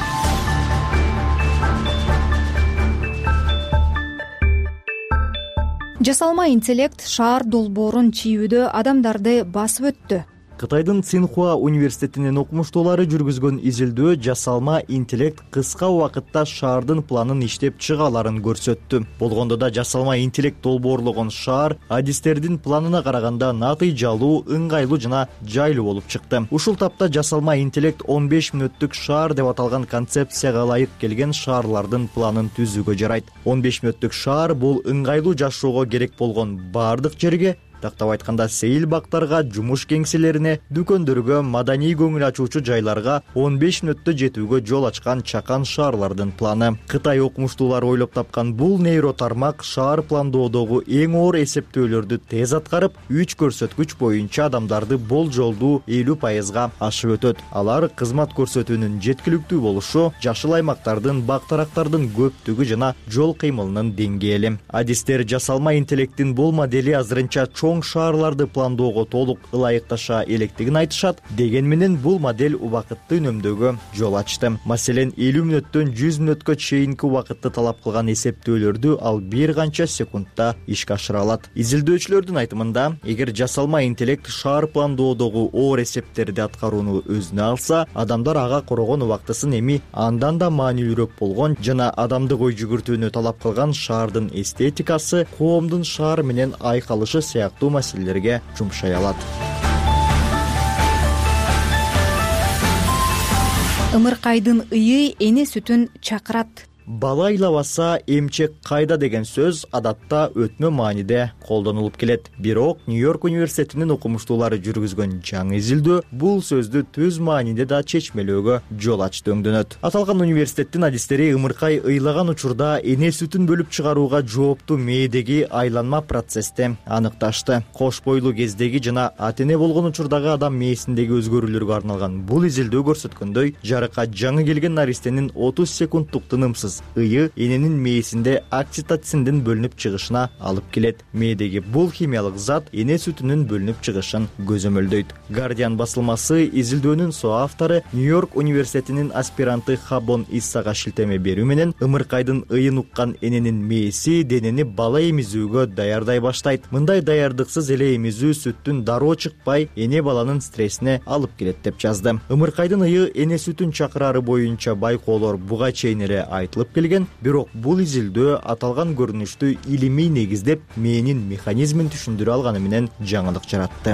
Жасалма интеллект шаар долбоорун чийүүдө адамдарды басып өттү. Кытайдын Цинхуа университетинин окумуштуулары жүргүзгөн изилдөө жасалма интеллект кыска убакытта шаардын планын иштеп чыгааларын көрсөттү. Болгондо да жасалма интеллект долбоорлогон шаар адистердин планына караганда натыйжалуу, ыңгайлуу жана жайлуу болуп чыкты. Ушул тапта жасалма интеллект 15 мүнөттүк шаар деп аталган концепцияга ылайык келген шаарлардын планын түзүүгө жарайт. 15 мүнөттүк шаар бул ыңгайлуу жашоого керек болгон баардык жерге Тактап айтканда сейил бактарга, жумуш кеңселерине, дүкөндөргө, маданий көңүл ачуучу жайларга 15 мүнөттө жетүүгө жол ачкан чакан шаарлардын планы. Кытай окумуштуулары ойлоп тапкан бул нейро тармак шаар пландоодогу эң оор эсептөөлөрдү тез аткарып, 3 көрсөткүч боюнча адамдарды болжолдуу 50%га ашып өтөт. Алар кызмат көрсөтүүнүн жеткиликтүү болушу, жашыл аймактардын, бак-тарактардын көптүгү жана жол кыймылынын деңгээли. Адистер жасалма интеллекттин бул модели азырынча чоң шаарларды пландоого толук ылайыкташа электигин айтышат. Деген менен бул модель убакытты үнөмдөөгө жол ачты. Маселен, 50 мүнөттөн 100 мүнөткө чейинки убакытты талап кылган эсептөөлөрдү ал бир канча секундта ишке ашыра алат. Изилдөөчүлөрдүн айтымында, эгер жасалма интеллект шаар пландоодогу оор эсептерди аткарууну өзүнө алса, адамдар ага корогон убактысын эми андан да маанилүүрөөк болгон жана адамдык ой жүгүртүүнү талап кылган шаардын эстетикасы, коомдун шаар менен айкалышы сыяктуу маселелерге жумшай алат. Ымыркайдын ыйы эне сүтүн чакырат. Бала ыйлабаса эмчек кайда деген сөз адатта өтмө мааниде колдонулуп келет. Бирок Нью-Йорк университетинин окумуштуулары жүргүзгөн жаңы изилдөө бул сөздү түз мааниде да чечмелөөгө жол ачты өңдөнөт. Аталган университеттин адистери ымыркай ыйлаган учурда эне сүтүн бөлүп чыгарууга жооптуу мээдеги айланма процессти аныкташты. Кош бойлуу кездеги жана ата-эне болгон учурдагы адам мээсиндеги өзгөрүүлөргө арналган бул изилдөө көрсөткөндөй, жарыкка жаңы келген наристенин 30 секундтук тынымсыз ыйы эненин мээсинде окситоциндин бөлүнүп чыгышына алып келет. Мээдеги бул химиялык зат эне сүтүнүн бөлүнүп чыгышын көзөмөлдөйт. Guardian басылмасы изилдөөнүн соавтору Нью-Йорк университетинин аспиранты Хабон Иссага шилтеме берүү менен ымыркайдын ыйын уккан эненин мээси денени бала эмизүүгө даярдай баштайт. Мындай даярдыксыз эле эмизүү сүттүн дароо чыкпай эне баланын стрессине алып келет деп жазды. Ымыркайдын ыйы эне сүтүн чакырары боюнча байкоолор буга чейин эле айтылып келген, бирок бул изилдөө аталган көрүнүштү илимий негиздеп, мээнин механизмин түшүндүрө алганы менен жаңылык жаратты.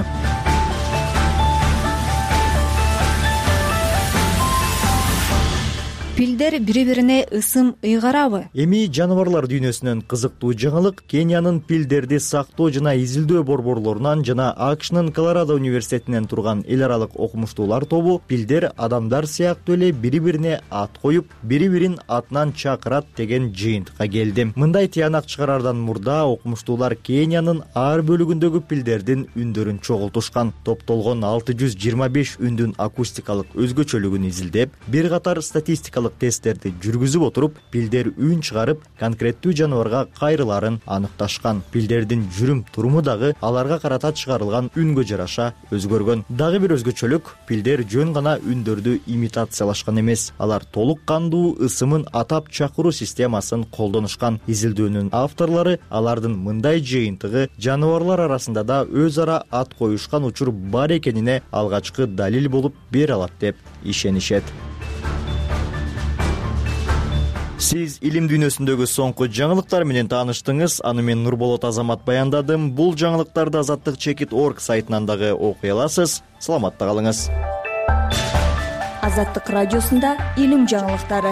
Пилдер бири-бирине ысым ыйгарабы? Эми жаныбарлар дүйнөсүнөн кызыктуу жаңылык Кениянын пилдерди сактоо жана изилдөө борборлорунан жана АКШнын Колорадо университетинен турган эл аралык окумуштуулар тобу пилдер адамдар сыяктуу эле бири-бирине ат коюп, бири-бирин атынан чакырат деген жыйынтыкка келди. Мындай тыянак чыгарардан мурда окумуштуулар Кениянын ар бөлүгүндөгү пилдердин үндөрүн чогултушкан. Топтолгон 625 үндүн акустикалык өзгөчөлүгүн изилдеп, бир катар статистикалык тесттерди жүргүзүп отуруп, пилдер үн чыгарып, конкреттүү жаныбарга кайрыларын аныкташкан. Пилдердин жүрүм туруму дагы аларга карата чыгарылган үнгө жараша өзгөргөн. Дагы бир өзгөчөлүк, пилдер жөн гана үндөрдү имитациялашкан эмес. Алар толук кандуу ысымын атап чакыруу системасын колдонушкан. Изилдөөнүн авторлору алардын мындай жыйынтыгы жаныбарлар арасында да өз ара ат коюшкан учур бар экенине алгачкы далил болуп бере алат деп ишенишет. Сиз илим дүйнөсүндөгү соңку жаңылыктар менен тааныштыңыз. Аны мен Нурболот Азамат баяндадым. Бул жаңылыктарды Азаттык.org сайтынан дагы окуй аласыз. Саламатта калыңыз. Азаттык радиосунда илим жаңылыктары.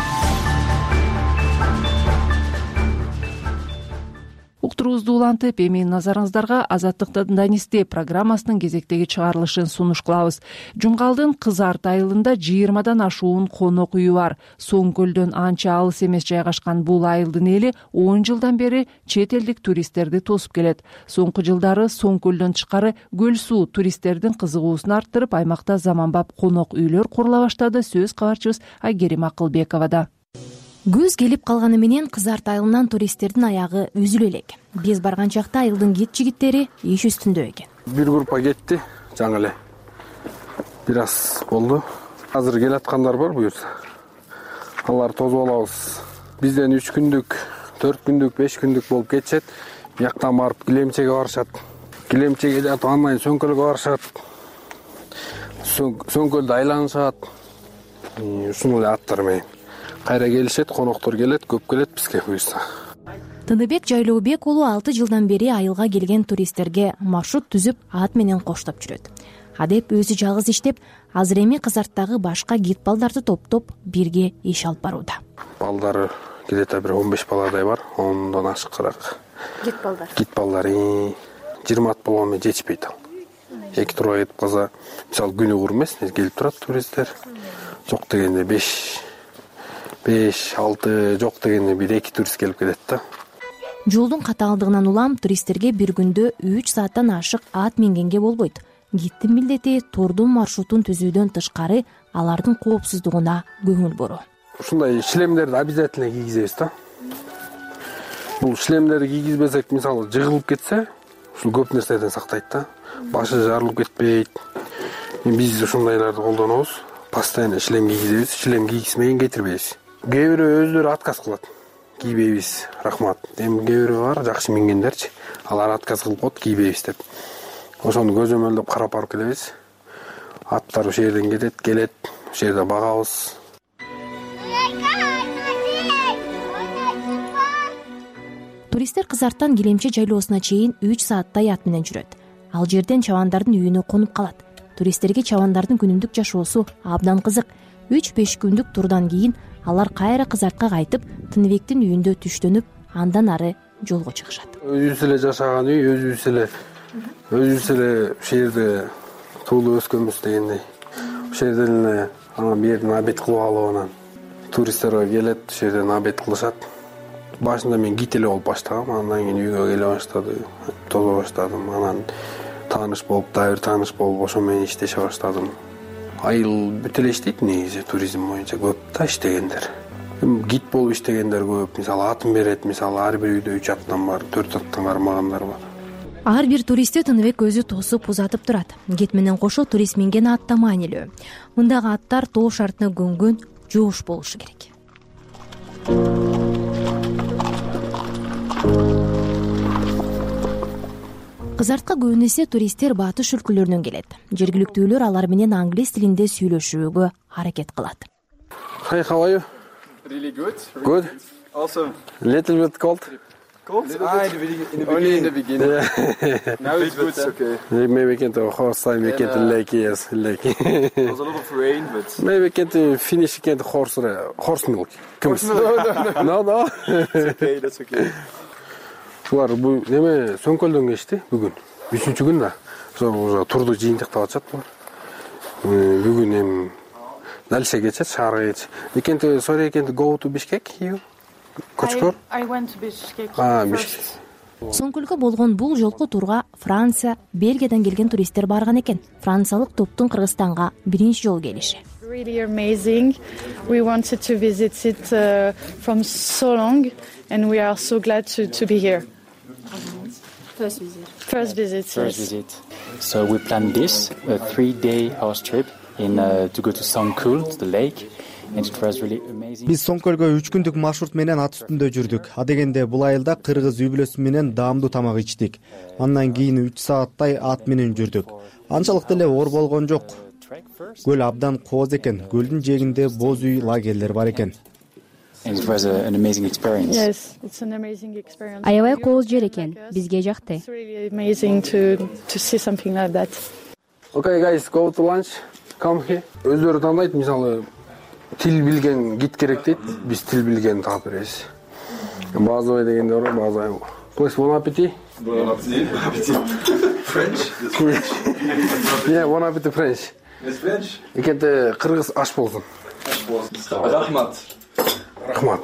Уктуруубузду улантып, эми назарыңыздарга Азаттыктын Данисте программасынын кезектеги чыгарылышын сунуш кылабыз. Жумгалдын Кызарт айылында 20дан ашуун конок үйү бар. Соң көлдөн анча алыс эмес жайгашкан бул айылдын эли 10 жылдан бери чет элдик туристтерди тосуп келет. Соңку жылдары Соң көлдөн тышкары көл суу туристтердин кызыгуусун арттырып, аймакта заманбап конок үйлөр курула баштады. Сөз кабарчыбыз Айгерим Акылбековада. Көз келип калганы менен Кызарт айылынан туристтердин аягы үзүлө элек. Биз барган чакта айылдын кит жигиттери иш үстүндө экен. Бир группа кетти, жаңы эле. Бир аз болду. Азыр келаткандар бар буюрса. Алар тозуп алабыз. Бизден 3 күндүк, 4 күндүк, 5 күндүк болуп кетишет. Бияктан барып Килемчеге барышат. Килемчеге жатып андан Сөңкөлгө барышат. Сөңкөлдү айланышат. Ушул эле аттар менен. Кайра келишет, коноктор келет, көп келет бизге буюрса. Тыныбек Жайлообек уулу 6 жылдан бери айылга келген туристтерге маршрут түзүп, ат менен коштоп жүрөт. Адеп өзү жалгыз иштеп, азыр эми Кызарттагы башка гид балдарды топтоп бирге иш алып барууда. Балдары где-то бир 15 баладай бар, 10дон ашыкыраак. Гид балдар. Гид балдар 20 ат болгону менен жетишпейт ал. 2 турга кетип калса, мисалы күнү кур эмес, келип турат туристтер. Жок дегенде 5, 6, жок дегенде 1-2 турист келип кетет да. Жолдун катаалдыгынан улам туристтерге бир күндө 3 сааттан ашык ат мингенге болбойт. Гидтин милдети турдун маршрутун түзүүдөн тышкары алардын коопсуздугуна көңүл буруу. Ушундай шлемдерди обязательно кийгизебиз да. Бул шлемдерди кийгизбесек, мисалы жыгылып кетсе, ушул көп нерседен сактайт да. Башы жарылып кетпейт. Биз ушундайларды колдонобуз. Постоянно шлем кийгизебиз, шлем кийгизмеген кетирбейбиз. Кээ бирөө өздөрү отказ кылат. Кийбейбиз, рахмат. Эми кээ бирөө бар, жакшы мингендерчи. Алар отказ кылып коет, кийбейбиз деп. Ошону көзөмөлдөп карап барып келебиз. Аттар ошол жерден келет, ошол жерде багабыз. Туристтер Кызарттан Килемче жайлоосуна чейин 3 сааттай ат менен жүрөт. Ал жерден чабандардын үйүнө конуп калат. Туристтерге чабандардын күнүмдүк жашоосу абдан кызык. 3-5 күндүк турдан кийин алар кайра Кызартка кайтып, Тыныбектин үйүндө түштөнүп, андан ары жолго чыгышат. Өзүбүз эле жашаган үй, өзүбүз эле ошол жерде туулуп өскөнбүз дегендей. Ошол жерден эле бир жерден обед кылып алып, анан туристтер келет, ошол жерден обед кылышат. Башында мен кит эле болуп баштагам, андан кийин үйгө келе баштады, тозо баштадым. Анан тааныш болуп, дагы бир тааныш болуп, ошо менен иштеше баштадым. Айыл бүт эле иштейт негизи туризм боюнча, көп да иштегендер. Гид болуп иштегендер көп. Мисалы атын берет, мисалы ар бир үйдө 3 аттан бар, 4 аттан кармагандар бар. Ар бир туристти Тыныбек өзү тосуп узатып турат. Гид менен кошо турист минген ат да маанилүү. Мындагы аттар тоо шартына көнгөн, жоош болушу керек. Кызартка көбүнесе туристтер батыш өлкөлөрүнөн келет. Жергиликтүүлөр алар менен англис тилинде сүйлөшүүгө аракет кылат. Hi, how are you? Really good. Good. Awesome. Little bit cold. Cold? Only in the beginning. Now it's good. Okay. Maybe we can do horse time. We can do lake. Yes, lake. There's a lot of rain, but maybe we can finish. Can horse milk. No. It's okay. That's okay. Шулар бул неме Сөңкөлдөн кечти бүгүн. 3-чү күн да. Ошо турду жыйынтыктап атышат булар. Бүгүн эми дальше кетет, шаарга кетет. We can go to Bishkek here. Kochkor. I went to Bishkek. Bishkek. Сөңкөлгө болгон бул жолку турга Франция, Бельгиядан келген туристтер барган экен. Франциялык топтун Кыргызстанга биринчи жолу келиши. Really amazing. We wanted to visit it from so long, and we are so glad to be here. First visit. First visit. First visit. So we planned this a 3-day house trip to go to Songkul, to the lake. Биз Соңкөлгө 3 күндүк маршрут менен ат үстүндө жүрдүк. Адегенде бул айылда кыргыз үй бүлөсү менен даамдуу тамак ичтик. Андан кийин 3 сааттай ат менен жүрдүк. Анчалык деле оор болгон жок. Көл абдан кооз экен. Көлдүн жээгинде боз үй, лагерлер бар экен. It was an amazing experience. Yes, it's an amazing experience. Аябай кооз жер экен. Бизге жакты. It's really amazing to see something like that. Okay guys, go to lunch. Come here. Өздөрү тандайт, мисалы тил билген гид керек дейт. Биз тил билген таап беребиз. Базовый дегендер бар, базовый. Please, bon appétit. Bon appétit. French? Yeah, bon appétit French. It's French? Экенте кыргыз аш болсун. Рахмат. Рахмат.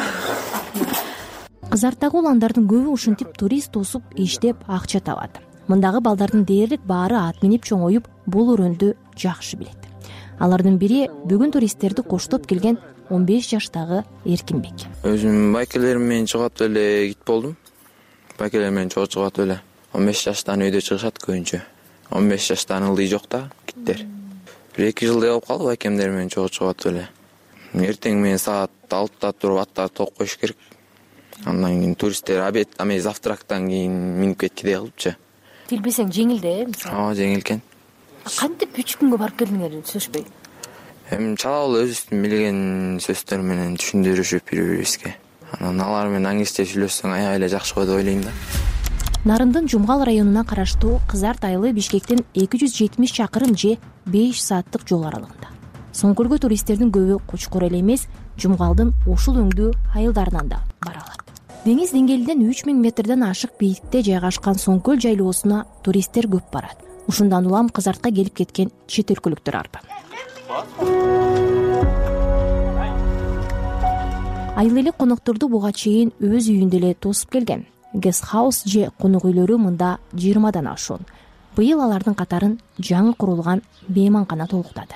Кызарттагы уландардын көбү ушинтип турист тосуп, иштеп, акча табат. Мындагы балдардын дээрлик баары ат минип чоңоюп, бул өрөндү жакшы билет. Алардын бири бүгүн туристтерди коштоп келген 15 жаштагы Эркинбек. Өзүм байкелерим менен чыгып эле гид болдум. Байкелерим менен чыгып эле 15 жаштан үйдө чыгышат көбүнчө. 15 жаштан ылдый жок да гидтер. 1-2 жылдай болуп калды байкемдер менен чыгып эле. Эртең менен саат 6-да туруп аттарды топ коюш керек. Андан кийин туристтер обед, завтрактан кийин минип кеткидей кылыпчы. Тил билсең жеңил да, мисалы. Жеңил экен. Кантип 3 күнгө барып келдиңер, түшүнбөй. Чалабыл өзүбүздүн билген сөздөр менен түшүндүрүшүп бири-бирибизге. Анан алар менен англисче сүйлөшсөң аябай эле жакшы го деп ойлойм да. Нарындын Жумгал районуна караштуу Кызарт айылы Бишкектен 270 чакырым же 5 сааттык жол аралыгында. Соңкөлгө туристтердин көбү Кочкор эле эмес, Жумгалдын ушул өңдүү айылдарынан да бара алат. деңиз деңгээлинен 3000 метрден ашык бийиктикте жайгашкан Соңкөл жайлоосуна туристтер көп барат. Ушундан улам Кызартка келип кеткен чет өлкөлүктөр арбы. Айыл эле конокторду буга чейин өз үйүндө эле тосуп келген. Гестхаус же конок үйлөрү мында 20дан ашуун. Быйыл алардын катарын жаңы курулган мейманкана толуктады.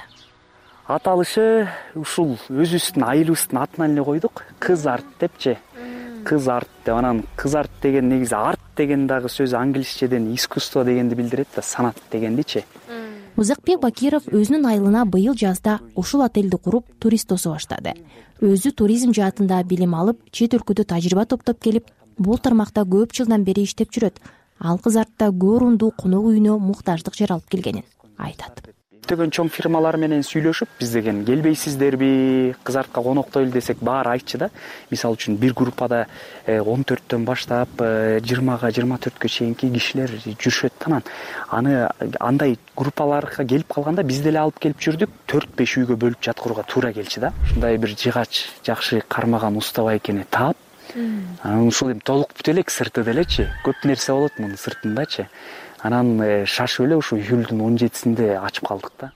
Аталышы ушул өзүбүздүн айылыбыздын атынан эле койдук. Кыз арт депчи. Кыз арт деп, анан кыз арт деген негизи арт деген дагы сөз англисчеден искусство дегенди билдирет да, санат дегендичи. Узакбек Бакиров өзүнүн айылына быйыл жазда ушул отелди куруп турист тосо баштады. Өзү туризм жаатында билим алып, чет өлкөдө тажрыйба топтоп келип, бул тармакта көп жылдан бери иштеп жүрөт. Ал Кыз артта көрүндүү конок үйүнө муктаждык жер алып келгенин айтат. Көптөгөн чоң фирмалар менен сүйлөшүп, биз деген келбейсиздерби, Кыз артка коноктойлу десек баары айтчы да. Мисалы үчүн бир группада 14төн баштап 20га 24кө чейинки кишилер жүрүшөт. Анан аны андай группаларга келип калганда биз деле алып келип жүрдүк. 4-5 үйгө бөлүп жаткырууга туура келчи да. Ушундай бир жыгач, жакшы кармаган устабай экени таап, анан ушул эми толук бүт элек сырты делечи. Көп нерсе болот мунун сыртындачы. Анан шашып эле ушу июлдун 17-синде ачып калдык да.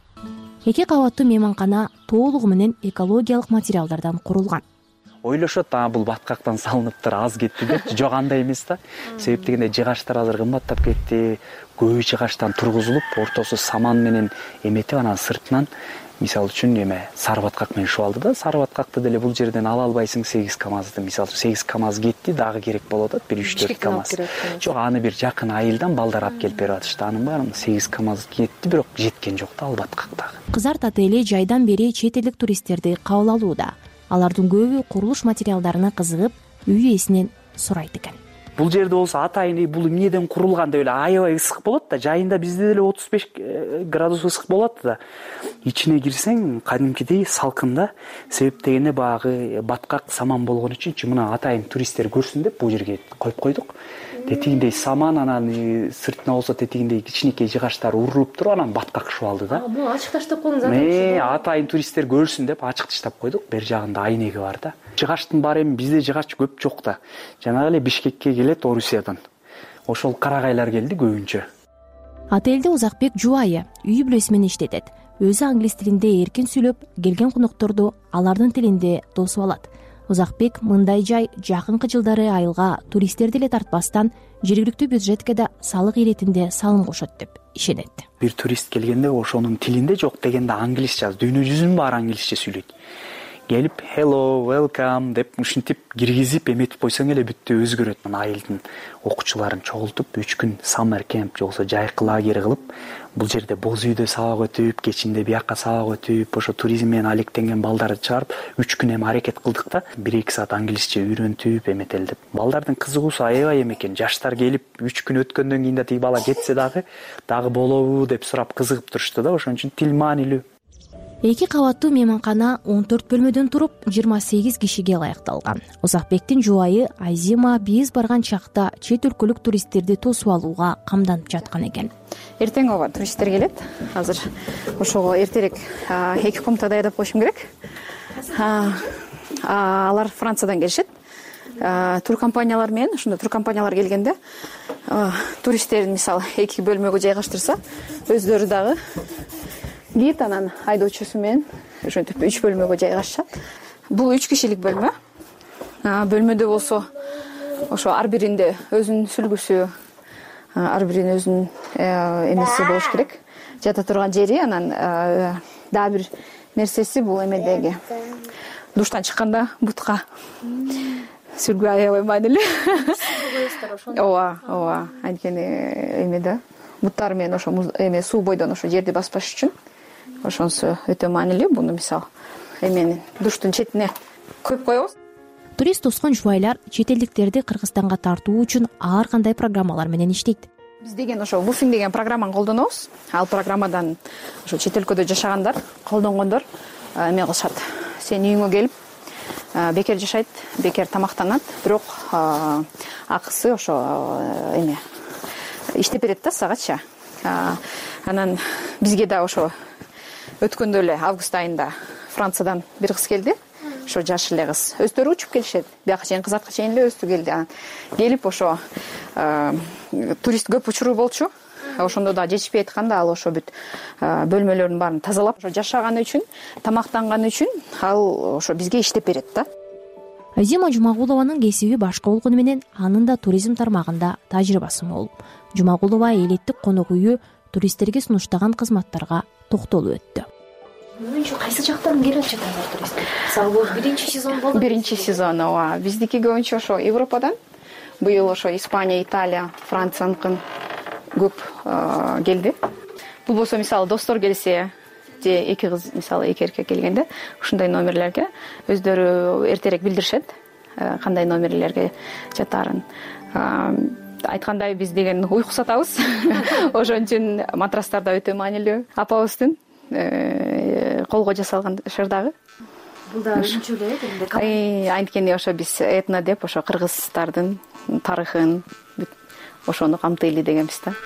2 кабаттуу мейманкана толугу менен экологиялык материалдардан курулган. Ойлошот, бул баткактан салыныптыр, аз кетти деп. Жок, андай эмес да. Себеп дегенде жыгачтар азыр кымбаттап кетти. Көбү жыгачтан тургузулуп, ортосу саман менен эметип, анан сыртынан мисалы үчүн сары баткак менен шубалды да. Сары баткакты деле бул жерден ала албайсың, 8 КАМАЗды. Мисалы 8 КАМАЗ кетти, дагы керек болуп атат, бир 3-4 КАМАЗ. Жок, аны бир жакын айылдан балдар алып келип берип атышты. Анын баарын 8 КАМАЗ кетти, бирок жеткен жок да ал баткактагы. Кыз арт отели жайдан бери чет элдик туристтерди кабыл алууда. Алардын көбү курулуш материалдарына кызыгып, үй ээсинен сурайт экен. Бул жерде болсо атайын бул эмнеден курулган деп эле аябай ысык болот да. Жайында бизде деле 35 градус ысык болот да. Ичине кирсең кадимкидей салкын да. Себеп дегенде багы баткак саман болгон үчүн мына атайын туристтер көрсүн деп бул жерге коюп койдук. Тетигиндей саман, анан сыртына болсо тетигиндей кичинекей жыгачтар урулуп туруп, анан баткак шубалды да. Бул ачык таштап койдуңуз. Атайын туристтер көрсүн деп ачык таштап койдук. Бер жагында айнеги бар да. Жыгачтын баары эми бизде жыгач көп жок да. Жанагы эле Бишкекке келет Орусиядан. Ошол карагайлар келди көбүнчө. Отелде Узакбек жубайы үй бүлөсү менен иштетет. Өзү англис тилинде эркин сүйлөп, келген конокторду алардын тилинде тосуп алат. Узакбек мындай жай жакынкы жылдары айылга туристтерди эле тартпастан жергиликтүү бюджетке да салык иретинде салым кошот деп ишенет. Бир турист келгенде ошонун тилинде жок дегенде англисче, дүйнө жүзүнүн баары англисче сүйлөйт. Келип hello, welcome деп ушинтип киргизип эметип койсоң эле бүттү, өзгөрөт. Мына айылдын окуучуларын чогултуп 3 күн саммер кемп же болсо жайкы лагерь кылып, бул жерде боз үйдө сабак өтүп, кечинде бияка сабак өтүп, ошо туризм менен алектенген балдарды чыгарып 3 күн эми аракет кылдык да. 1-2 саат англисче үйрөнтүп эметели деп. Балдардын кызыгуусу аябай экен. Жаштар келип 3 күн өткөндөн кийин да тиги бала кетсе дагы болобу деп сурап кызыгып турушту да. Ошон үчүн тил маанилүү. 2 кабаттуу мейманкана 14 бөлмөдөн туруп 28 кишиге ылайыкталган. Узакбектин жубайы Айзима биз барган чакта чет өлкөлүк туристтерди тосуп алууга камданып жаткан экен. Эртең ооба туристтер келет. Азыр ошого эртерээк 2 комната даярдап коюшум керек. Алар Франциядан келишет. Туркомпаниялар менен, ошондо туркомпаниялар келгенде туристтерин мисалы 2 бөлмөгө жайгаштырса, өздөрү дагы гид анан айдоочусу менен ошентип 3 бөлмөгө жайгашышат. Бул 3 кишилик бөлмө. Бөлмөдө болсо ошо ар биринде өзүнүн сүлгүсү, ар биринин өзүнүн эмеси болуш керек. Жата турган жери, анан дагы бир нерсеси бул эмедеги душтан чыкканда бутка сүргү аябай маанилүү. Ооба, анткени эмеде буттар менен ошо эме суу бойдон ошо жерди баспаш үчүн ошонусу өтө маанилүү. Буну мисалы эменин душтун четине коюп коебуз. Турист тоскон жубайлар чет элдиктерди Кыргызстанга тартуу үчүн ар кандай программалар менен иштейт. Биз деген ошо буфинг деген программаны колдонобуз. Ал программадан ошо чет өлкөдө жашагандар, колдонгондор эме кылышат. Сен үйүңө келип бекер жашайт, бекер тамактанат, бирок акысы ошо эме иштеп берет да сагатча. Анан бизге да ошо өткөндө эле август айында Франциядан бир кыз келди. ошо жаш эле кыз өздөрү учуп келишет, бияка чейин кызартка чейин эле өздү келди. Анан келип ошо турист көп учуруу болчу. Ошондо да жетишпей атканда ал ошо бүт бөлмөлөрдүн баарын тазалап, ошо жашаганы үчүн, тамактанганы үчүн ал ошо бизге иштеп берет да. Азима Жумагулованын кесиби башка болгону менен анын да туризм тармагында тажрыйбасы мол. Жумагулова элеттик конок үйү туристтерге сунуштаган кызматтарга токтолуп өттү. Кайсы жактан келип жатат туристтер? Мисалы бул биринчи сезон болду. Биринчи сезон, ооба. Биздики көбүнчө ошо Европадан. Быйыл ошо Испания, Италия, Францияныкын көп келди. Бул болсо мисалы достор келсе, же эки кыз мисалы эки эркек келгенде ушундай номерлерге өздөрү эртерээк билдиришет, кандай номерлерге жатаарын. Айткандай биз деген уйку сатабыз. Ошон үчүн матрастар да өтө маанилүү. Апабыздын колго жасалган шырдагы. Бул да өзүнчө эле анткени ошо биз этно деп ошо кыргыздардын тарыхын ошону камтыйлы дегенбиз да.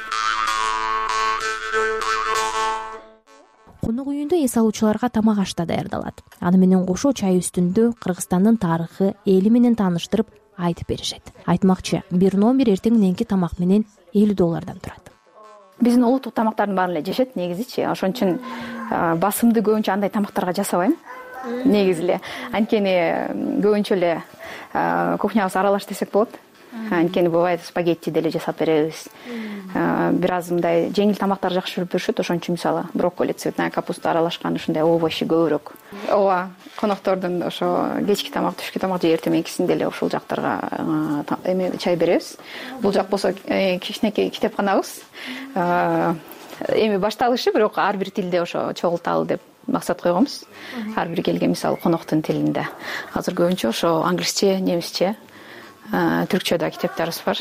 Конок үйүндө эс алуучуларга тамак аш да даярдалат. Аны менен кошо чай үстүндө Кыргызстандын тарыхы, эли менен тааныштырып айтып беришет. Айтмакчы, бир номер эртең мененки тамак менен $50 турат. Биздин улуттук тамактардын баарын эле жешет негизичи. Ошон үчүн басымды көбүнчө андай тамактарга жасабайм. Негизи эле. Анткени көбүнчө эле кухнябыз аралаш десек болот. Анткени бывает спагетти деле жасап беребиз. Бир аз мындай жеңил тамактар жакшы жүрүп жүрүшөт. Ошон үчүн мисалы брокколи, цветная капуста аралашкан ушундай овощи көбүрөөк. Ооба, коноктордун ошо кечки тамак, түшкү тамак же эртең мененкисинде эле ушул жактарга чай беребиз. Бул жак болсо кичинекей китепканабыз. Эми башталышы, бирок ар бир тилде ошо чогулталы деп максат койгонбуз. Ар бир келген мисалы коноктун тилинде. Азыр көбүнчө ошо англисче, немисче, түркчө да китептерибиз бар.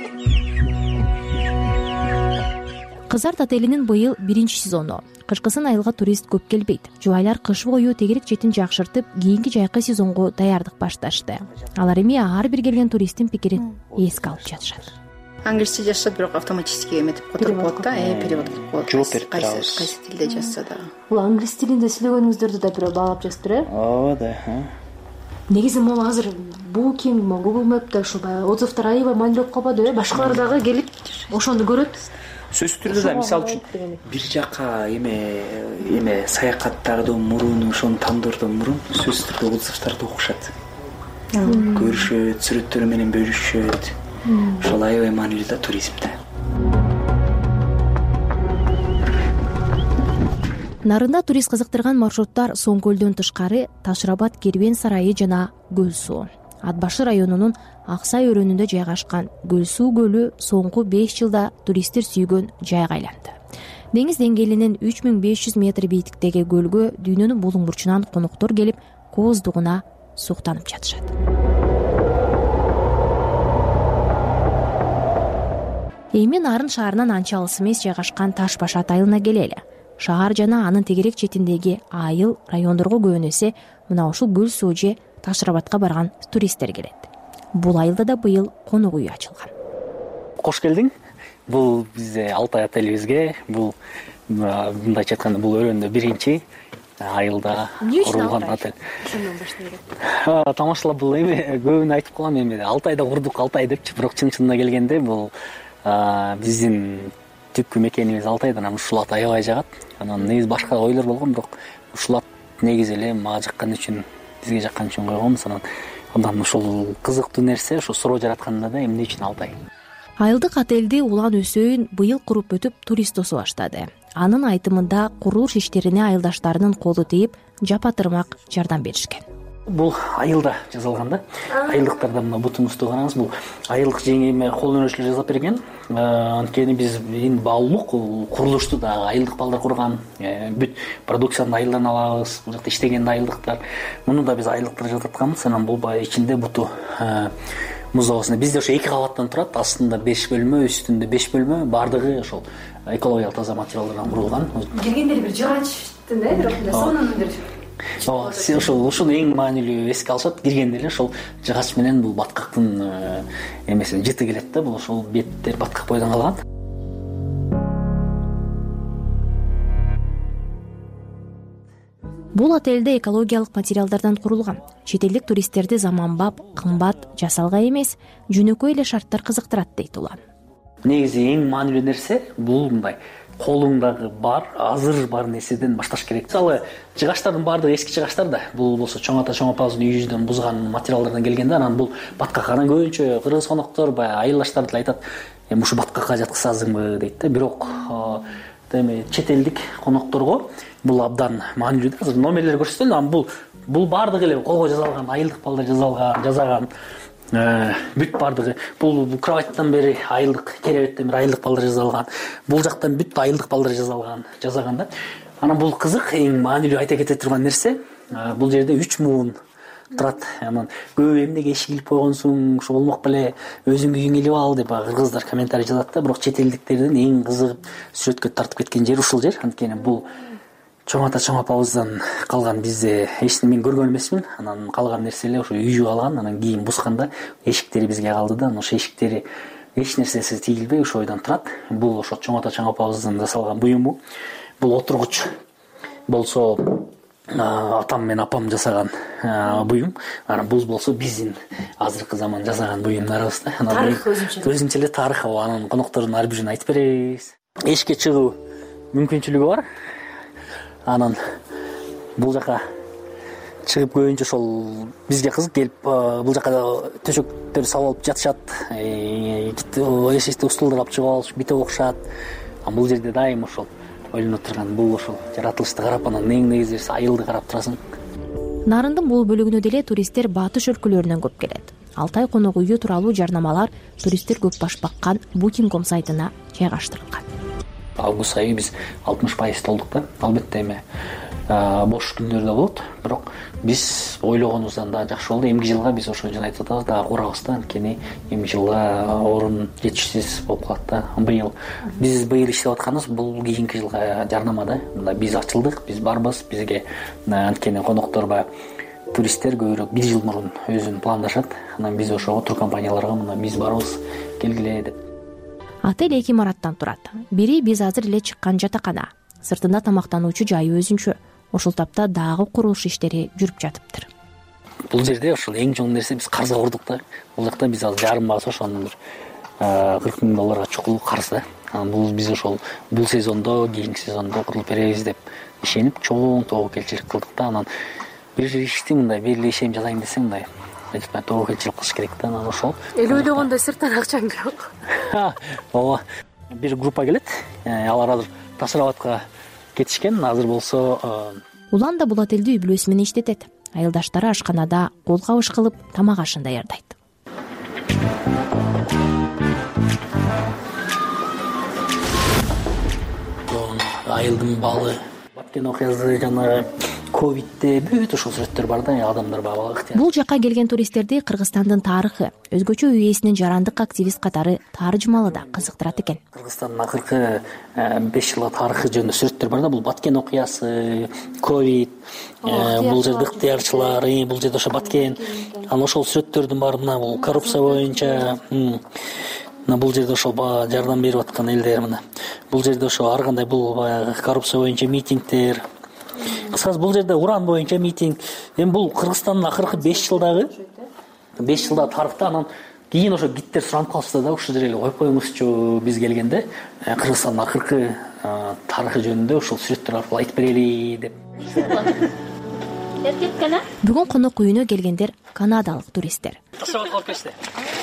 Кызарт отелинин быйыл биринчи сезону. Кышкысын айылга турист көп келбейт. Жубайлар кыш бою тегерек четин жакшыртып, кийинки жайкы сезонго даярдык башташты. Алар эми ар бир келген туристтин пикирин эске алып жатышат. Англисче жазышат, бирок автоматически эметип которуп коет да, перевод кылып коет. Жооп берип турабыз. Кайсы тилде жазса да. Бул англис тилинде сүйлөгөнүңүздөрдү да бирөө баалап жазып турат. Ооба да. Негизи могу азыр Booking, Google Map'те ушу баягы отзывдар аябай маанилүү болуп калбады, башкалар дагы келип ошону көрөт. Сөзсүз түрдө да мисалы үчүн бир жака эме саякаттардан мурун, ошону тандоордон мурун сөзсүз түрдө отзывдарды окушат. Көрүшөт, сүрөттөрү менен бөлүшөт. Ошол аябай маанилүү да туризмде. Нарында турист кызыктырган маршруттар Соң көлдөн тышкары Ташрабат керуен сарайы жана Көл суу. Ат башы районунун Аксай өрөөнүндө жайгашкан Көл суу көлү соңку 5 жылда туристтер сүйгөн жайга айланды. Деңиз деңгээлинен 3500 метр бийиктиктеги көлгө дүйнөнүн булуң бурчунан коноктор келип кооздугуна суктанып жатышат. Эми Нарын шаарынан анча алыс эмес жайгашкан Таш башат айылына келели. Шаар жана анын тегерек четиндеги айыл райондорго көбүн эсе мына ушул Көл суу же Ташрабатка барган туристтер келет. Бул айылда да быйыл конок үй ачылган. Кош келдиң. Бул бизде Алтай отелибизге, бул мындайча айтканда бул өрөөндө биринчи айылда курулган отель. Ошондон баштайлап. Тамашалап бул эми көбүн айтып калам эми Алтайда курдук Алтай депчи, бирок чын-чынына келгенде бул биздин түпкү мекенибиз Алтайда, анан ушул ат аябай жагат. Анан негизи башка ойлор болгон, бирок ушул ат негизи эле мага жаккан үчүн, бизге жаккан үчүн койгонбуз. Анан ушул кызыктуу нерсе, ошо суроо жаратканда да эмне үчүн Алтай. Айылдык отелди улан өсөйүн быйыл куруп өтүп турист тосу баштады. Анын айтымында курулуш иштерине айылдаштарынын колу тийип, жапатырмак жардам беришкен. Бул айылда жазылган да. Айылдыктарда мына бутуңузду караңыз, бул айылдык жеңеме кол өнөрчүлөр жазып берген. Анткени биз эми баалуулук курулушту да айылдык балдар курган. Бүт продукцияны айылдан алабыз, бул жакта иштеген айылдыктар. Муну да биз айылдыктар жазып атканбыз. Анан бул баягы ичинде буту музоосунда бизде ошо 2 кабаттан турат, астында 5 бөлмө, үстүндө 5 бөлмө, баардыгы ошол экологиялык таза материалдардан курулган. Келгендер бир жыгаачтын да, бирок сонун өндүрүшөт. Ошол эң маанилүү эске алышат. Киргенде эле ошол жыгач менен бул баткактын эмеси жыты келет да, бул ошол беттер баткак бойдон калган. Бул отелде экологиялык материалдардан курулган. Чет элдик туристтерди заманбап, кымбат, жасалга эмес, жөнөкөй эле шарттар кызыктырат дейт улам. Негизи эң маанилүү нерсе бул мындай колуңдагы бар, азыр бар нерседен башташ керек. Мисалы, жыгачтардын баардыгы эски жыгачтар да. Бул болсо чоң ата чоң апабыздын үй жүзүнөн бузган материалдардан келгенде, анан бул баткаканан көбүнчө кыргыз коноктор баягы айылдаштар деле айтат, эми ушу баткакка жаткызасыңбы дейт да. Бирок эми чет элдик конокторго бул абдан маанилүү. Азыр номерлер көрсөтөлдү, анан бул баардыгы эле колго жасалган, айылдык балдар жасаган бүт баардыгы. Бул кроваттан бери айылдык, керебеттен бери айылдык балдар жасалган. Бул жактан бүт айылдык балдар жасаган да. Анан бул кызык, эң маанилүү айта кете турган нерсе, бул жерде 3 муун турат. Анан көп эмнеге эшик илип койгонсуң, ошо болмок беле, өзүң үйүң илип ал деп кыргыздар комментарий жазат да. Бирок чет элдиктердин эң кызыгып сүрөткө тартып кеткен жери ушул жер. Анткени бул чоң ата чоң апабыздан калган, бизде эч неме көргөн эмесмин. Анан калган нерселер ошо үйү калган, анан кийин бусканда эшиктери бизге калды да. Ошо эшиктери эч нерсеси тийилбей ошо бойдон турат. Бул ошо чоң ата чоң апабыздан жасалган буюму. Бул отургуч болсо атам менен апам жасаган буюм. Анан бул болсо биздин азыркы заман жасаган буюмдарыбыз да. Анан өзүнчө эле тарыхы бар. Анан коноктордун ар бирин айтып беребиз. Эшикке чыгуу мүмкүнчүлүгү бар. Анан бул жака чыгып көбүнчө ошол бизге кызык келип бул жака төшөктөрдү салып алып жатышат. Эшикте устулдар алып чыгып алып бите окушат. Анан бул жерде дайым ошол ойлонуп турган, бул ошол жаратылышты карап, анан эң негизи айылды карап турасың. Нарындын бул бөлүгүнө деле туристтер батыш өлкөлөрүнөн көп келет. Алтай конок үйү тууралуу жарнамалар туристтер көп баш баккан Booking.com сайтына жайгаштырылган. Август айы биз 60% толдук да. Албетте эми бош күндөр да болот, бирок биз ойлогонубуздан да жакшы болду. Эмки жылга биз ошо жана айтып атабыз да, курабыз да, анткени эми жылга орун жетишсиз болуп калат да. Биз быйыл иштеп атканыбыз бул кийинки жылга жарнама да. Мында биз ачылдык, биз барбыз, бизге анткени коноктор баягы туристтер көбүрөөк 1 жыл мурун өзүн пландашат. Анан биз ошого туркомпанияларга мына биз барабыз, келгиле деп. Отель 2 мараттан турат. Бири биз азыр эле чыккан жатакана. Сыртында тамактануучу жайы өзүнчө. Ошол тапта дагы курулуш иштери жүрүп жатыптыр. Бул жерде ошол эң чоң нерсе биз карызга курдук да. Бул жакта биз азыр жарым басы ошонун бир $40,000 чукул карыз да. Анан биз ошол бул сезондо, кийинки сезондо курулуп беребиз деп ишенип чоң тобокелчилик кылдык да. Анан бир ишти мындай бери ишем жасайын десең мындай тобокелчилик кылыш керек да. Анан ошол эл ойлогондой сырттан акчаң жок. Ооба. Бир группа келет. Алар азыр Ташрабатка кетишкен. Азыр болсо Улан да бул отелди үй бүлөсү менен иштетет. Айылдаштары ашканада кол кабыш кылып тамак ашын даярдайт. Айылдын балы, баткен окуясы жана ковидте бүт ошол сүрөттөр бар да, адамдар баалы. Бул жакка келген туристтерди Кыргызстандын тарыхы, өзгөчө үй ээсинин жарандык активист катары тааржымалы да кызыктырат экен. Кыргызстандын акыркы 5 жылга тарыхы жөнүндө сүрөттөр бар да, бул баткен окуясы, ковид, бул жерде ыктыярчылар, бул жерде ошо баткен. Анан ошол сүрөттөрдүн баарына бул коррупция боюнча бул жерде ошол жардам берип аткан элдер мына. Бул жерде ошо ар кандай бул баягы коррупция боюнча митингдер. Кыскасы бул жерде уран боюнча митинг. Эми бул Кыргызстандын акыркы 5 жылда тарыхта, анан кийин ошо гидтер суранып калышты да, ушул жерге коюп коюңузчу биз келгенде Кыргызстандын акыркы тарыхы жөнүндө ушул сүрөттөр аркылуу айтып берели деп. Бүгүн конок үйүнө келгендер канадалык туристтер. Ташрабатка алып келишти.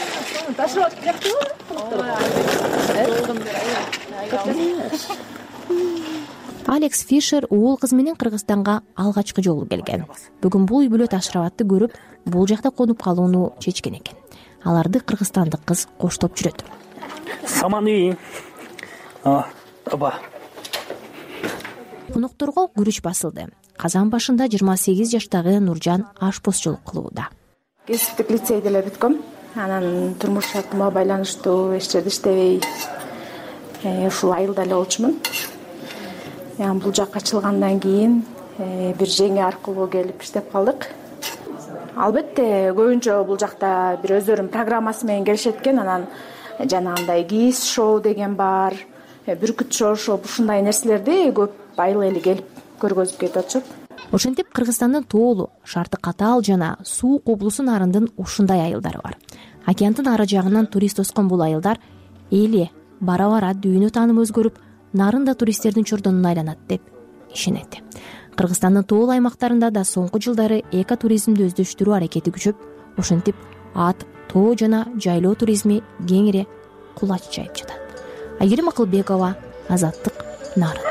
Алекс Фишер уул кызы менен Кыргызстанга алгачкы жолу келген. Бүгүн бул үй бүлө Ташрабатты көрүп, бул жакта конуп калууну чечкен экен. Аларды кыргызстандык кыз коштоп жүрөт. Саман үй. Оба. Конокторго күрүч басылды. Казан башында 28 жаштагы Нуржан ашпозчулук кылууда. Кесиптик лицейди эле бүткөм. Анан турмуш шартыма байланыштуу эч жерде иштебей, ушул айылда эле болчумун. Бул жакка ачылгандан кийин бир жеңе аркылуу келип иштеп калдык. Албетте көбүнчө бул жакта бир өздөрүнүн программасы менен келишет экен. Анан жанагындай кийиз шоу деген бар, бүркүт шоу ушундай нерселерди көп айыл эли келип көргөзүп кетип атышат. Ошентип Кыргызстандын тоолуу, шарты катаал жана суук облусу нарындын ушундай айылдары бар. Океандын ары жагынан турист тоскон бул айылдар эли бара дүйнө таанымы өзгөрүп, нарын да туристтердин чордонуна айланат деп ишенет. Кыргызстандын тоолуу аймактарында да соңку жылдары экотуризмди өздөштүрүү аракети күчөп, ошентип ат, тоо жана жайлоо туризми кеңири кулач жайып жатат. Айгерим Акылбекова, Азаттык, Нарын.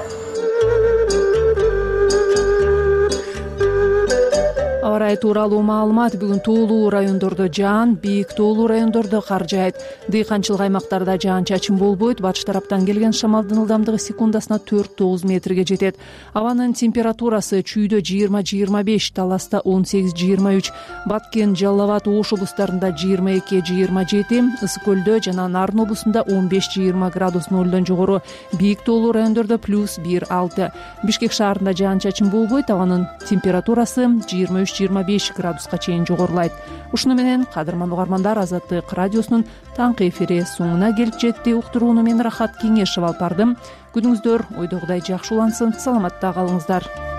Аба ырайы тууралуу маалымат. Бүгүн тоолуу райондордо жаан, бийик тоолуу райондордо кар жаайт. Дыйканчылык аймактарда жаан-чачын болбойт. Батыш тараптан келген шамалдын ылдамдыгы секундасына 4-9 метрге жетет. Абанын температурасы чүйдө 20-25, Таласта 18-23, Баткен, Жалал Абад, Ош облустарында 22-27, Ысык көлдө жана Нарын облусунда 15-20 градус нолдон жогору, бийик тоолуу райондордо +1-6. Бишкек шаарында жаан-чачын болбойт. Абанын температурасы 23-25 градуска чейин жогорулайт. Ушуну менен кадырман угармандар, Азаттык радиосунун таңкы эфири соңуна келип жетти. Уктурууну мен Рахат Кеңешева алып бардым. Күнүңүздөр ойдогудай жакшы улансын. Саламатта калыңыздар.